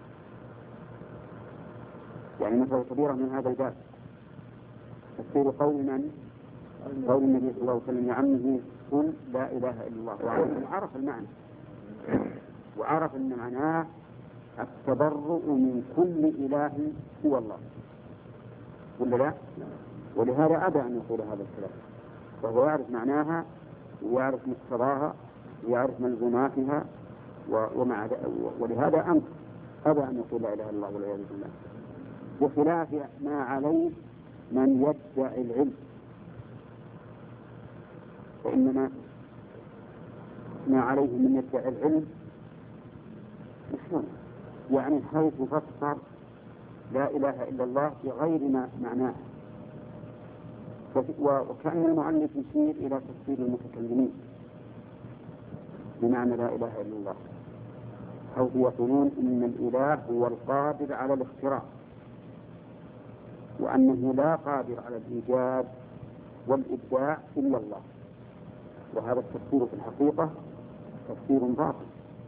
يعني مسألة كبيرة من هذا الباب. تفسير قول من؟ قول النبي صلى الله عليه وسلم لعمه قل لا إله إلا الله، وعرف المعنى وعرف أن معناه التبرؤ من كل إله سوى الله، ولا لا؟ ولهذا أبى أن يقول هذا الكلام، وهو يعرف معناها ويعرف مقتضاها ويعرف ملزوماتها، ومع ولهذا أنت أبى أن يقول لا إله إلا الله والعياذ بالله، بخلاف ما عليه من يدعي العلم، فإنما ما عليه من يدعي العلم مشهور، يعني حيث فسر لا إله إلا الله بغير ما معناه، وكأن المؤلف يشير إلى تفسير المتكلمين بمعنى لا إله إلا الله، حيث يقولون إن الإله هو القادر على الاختراع، وأنه لا قادر على الإيجاد والإبداع إلا الله، وهذا التفسير في الحقيقة تفسير باطل،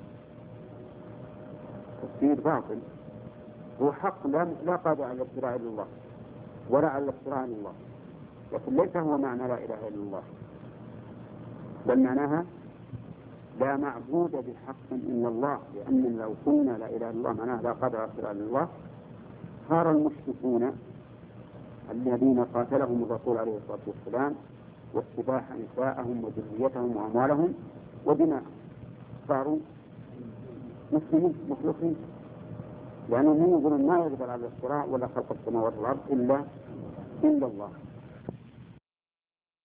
تفسير باطل، هو حق لا, لا قادر على الاختراع إلا الله ولا على الاختراع إلا الله، لكن ليس هو معنى لا إله إلا الله، بل معناها لا معبود بحق إلا الله، لأن لو قلنا لا إله إلا الله معناها لا قادر على الاختراع إلا الله صار المشركون الذين قاتلهم الرسول عليه الصلاة والسلام واستباح نساءهم وذريتهم وأموالهم ودماءهم صاروا مسلمين مخلصين، لأنهم يقولون ما يقدر على الاختراع ولا خلق السماوات والأرض إلا إلا الله.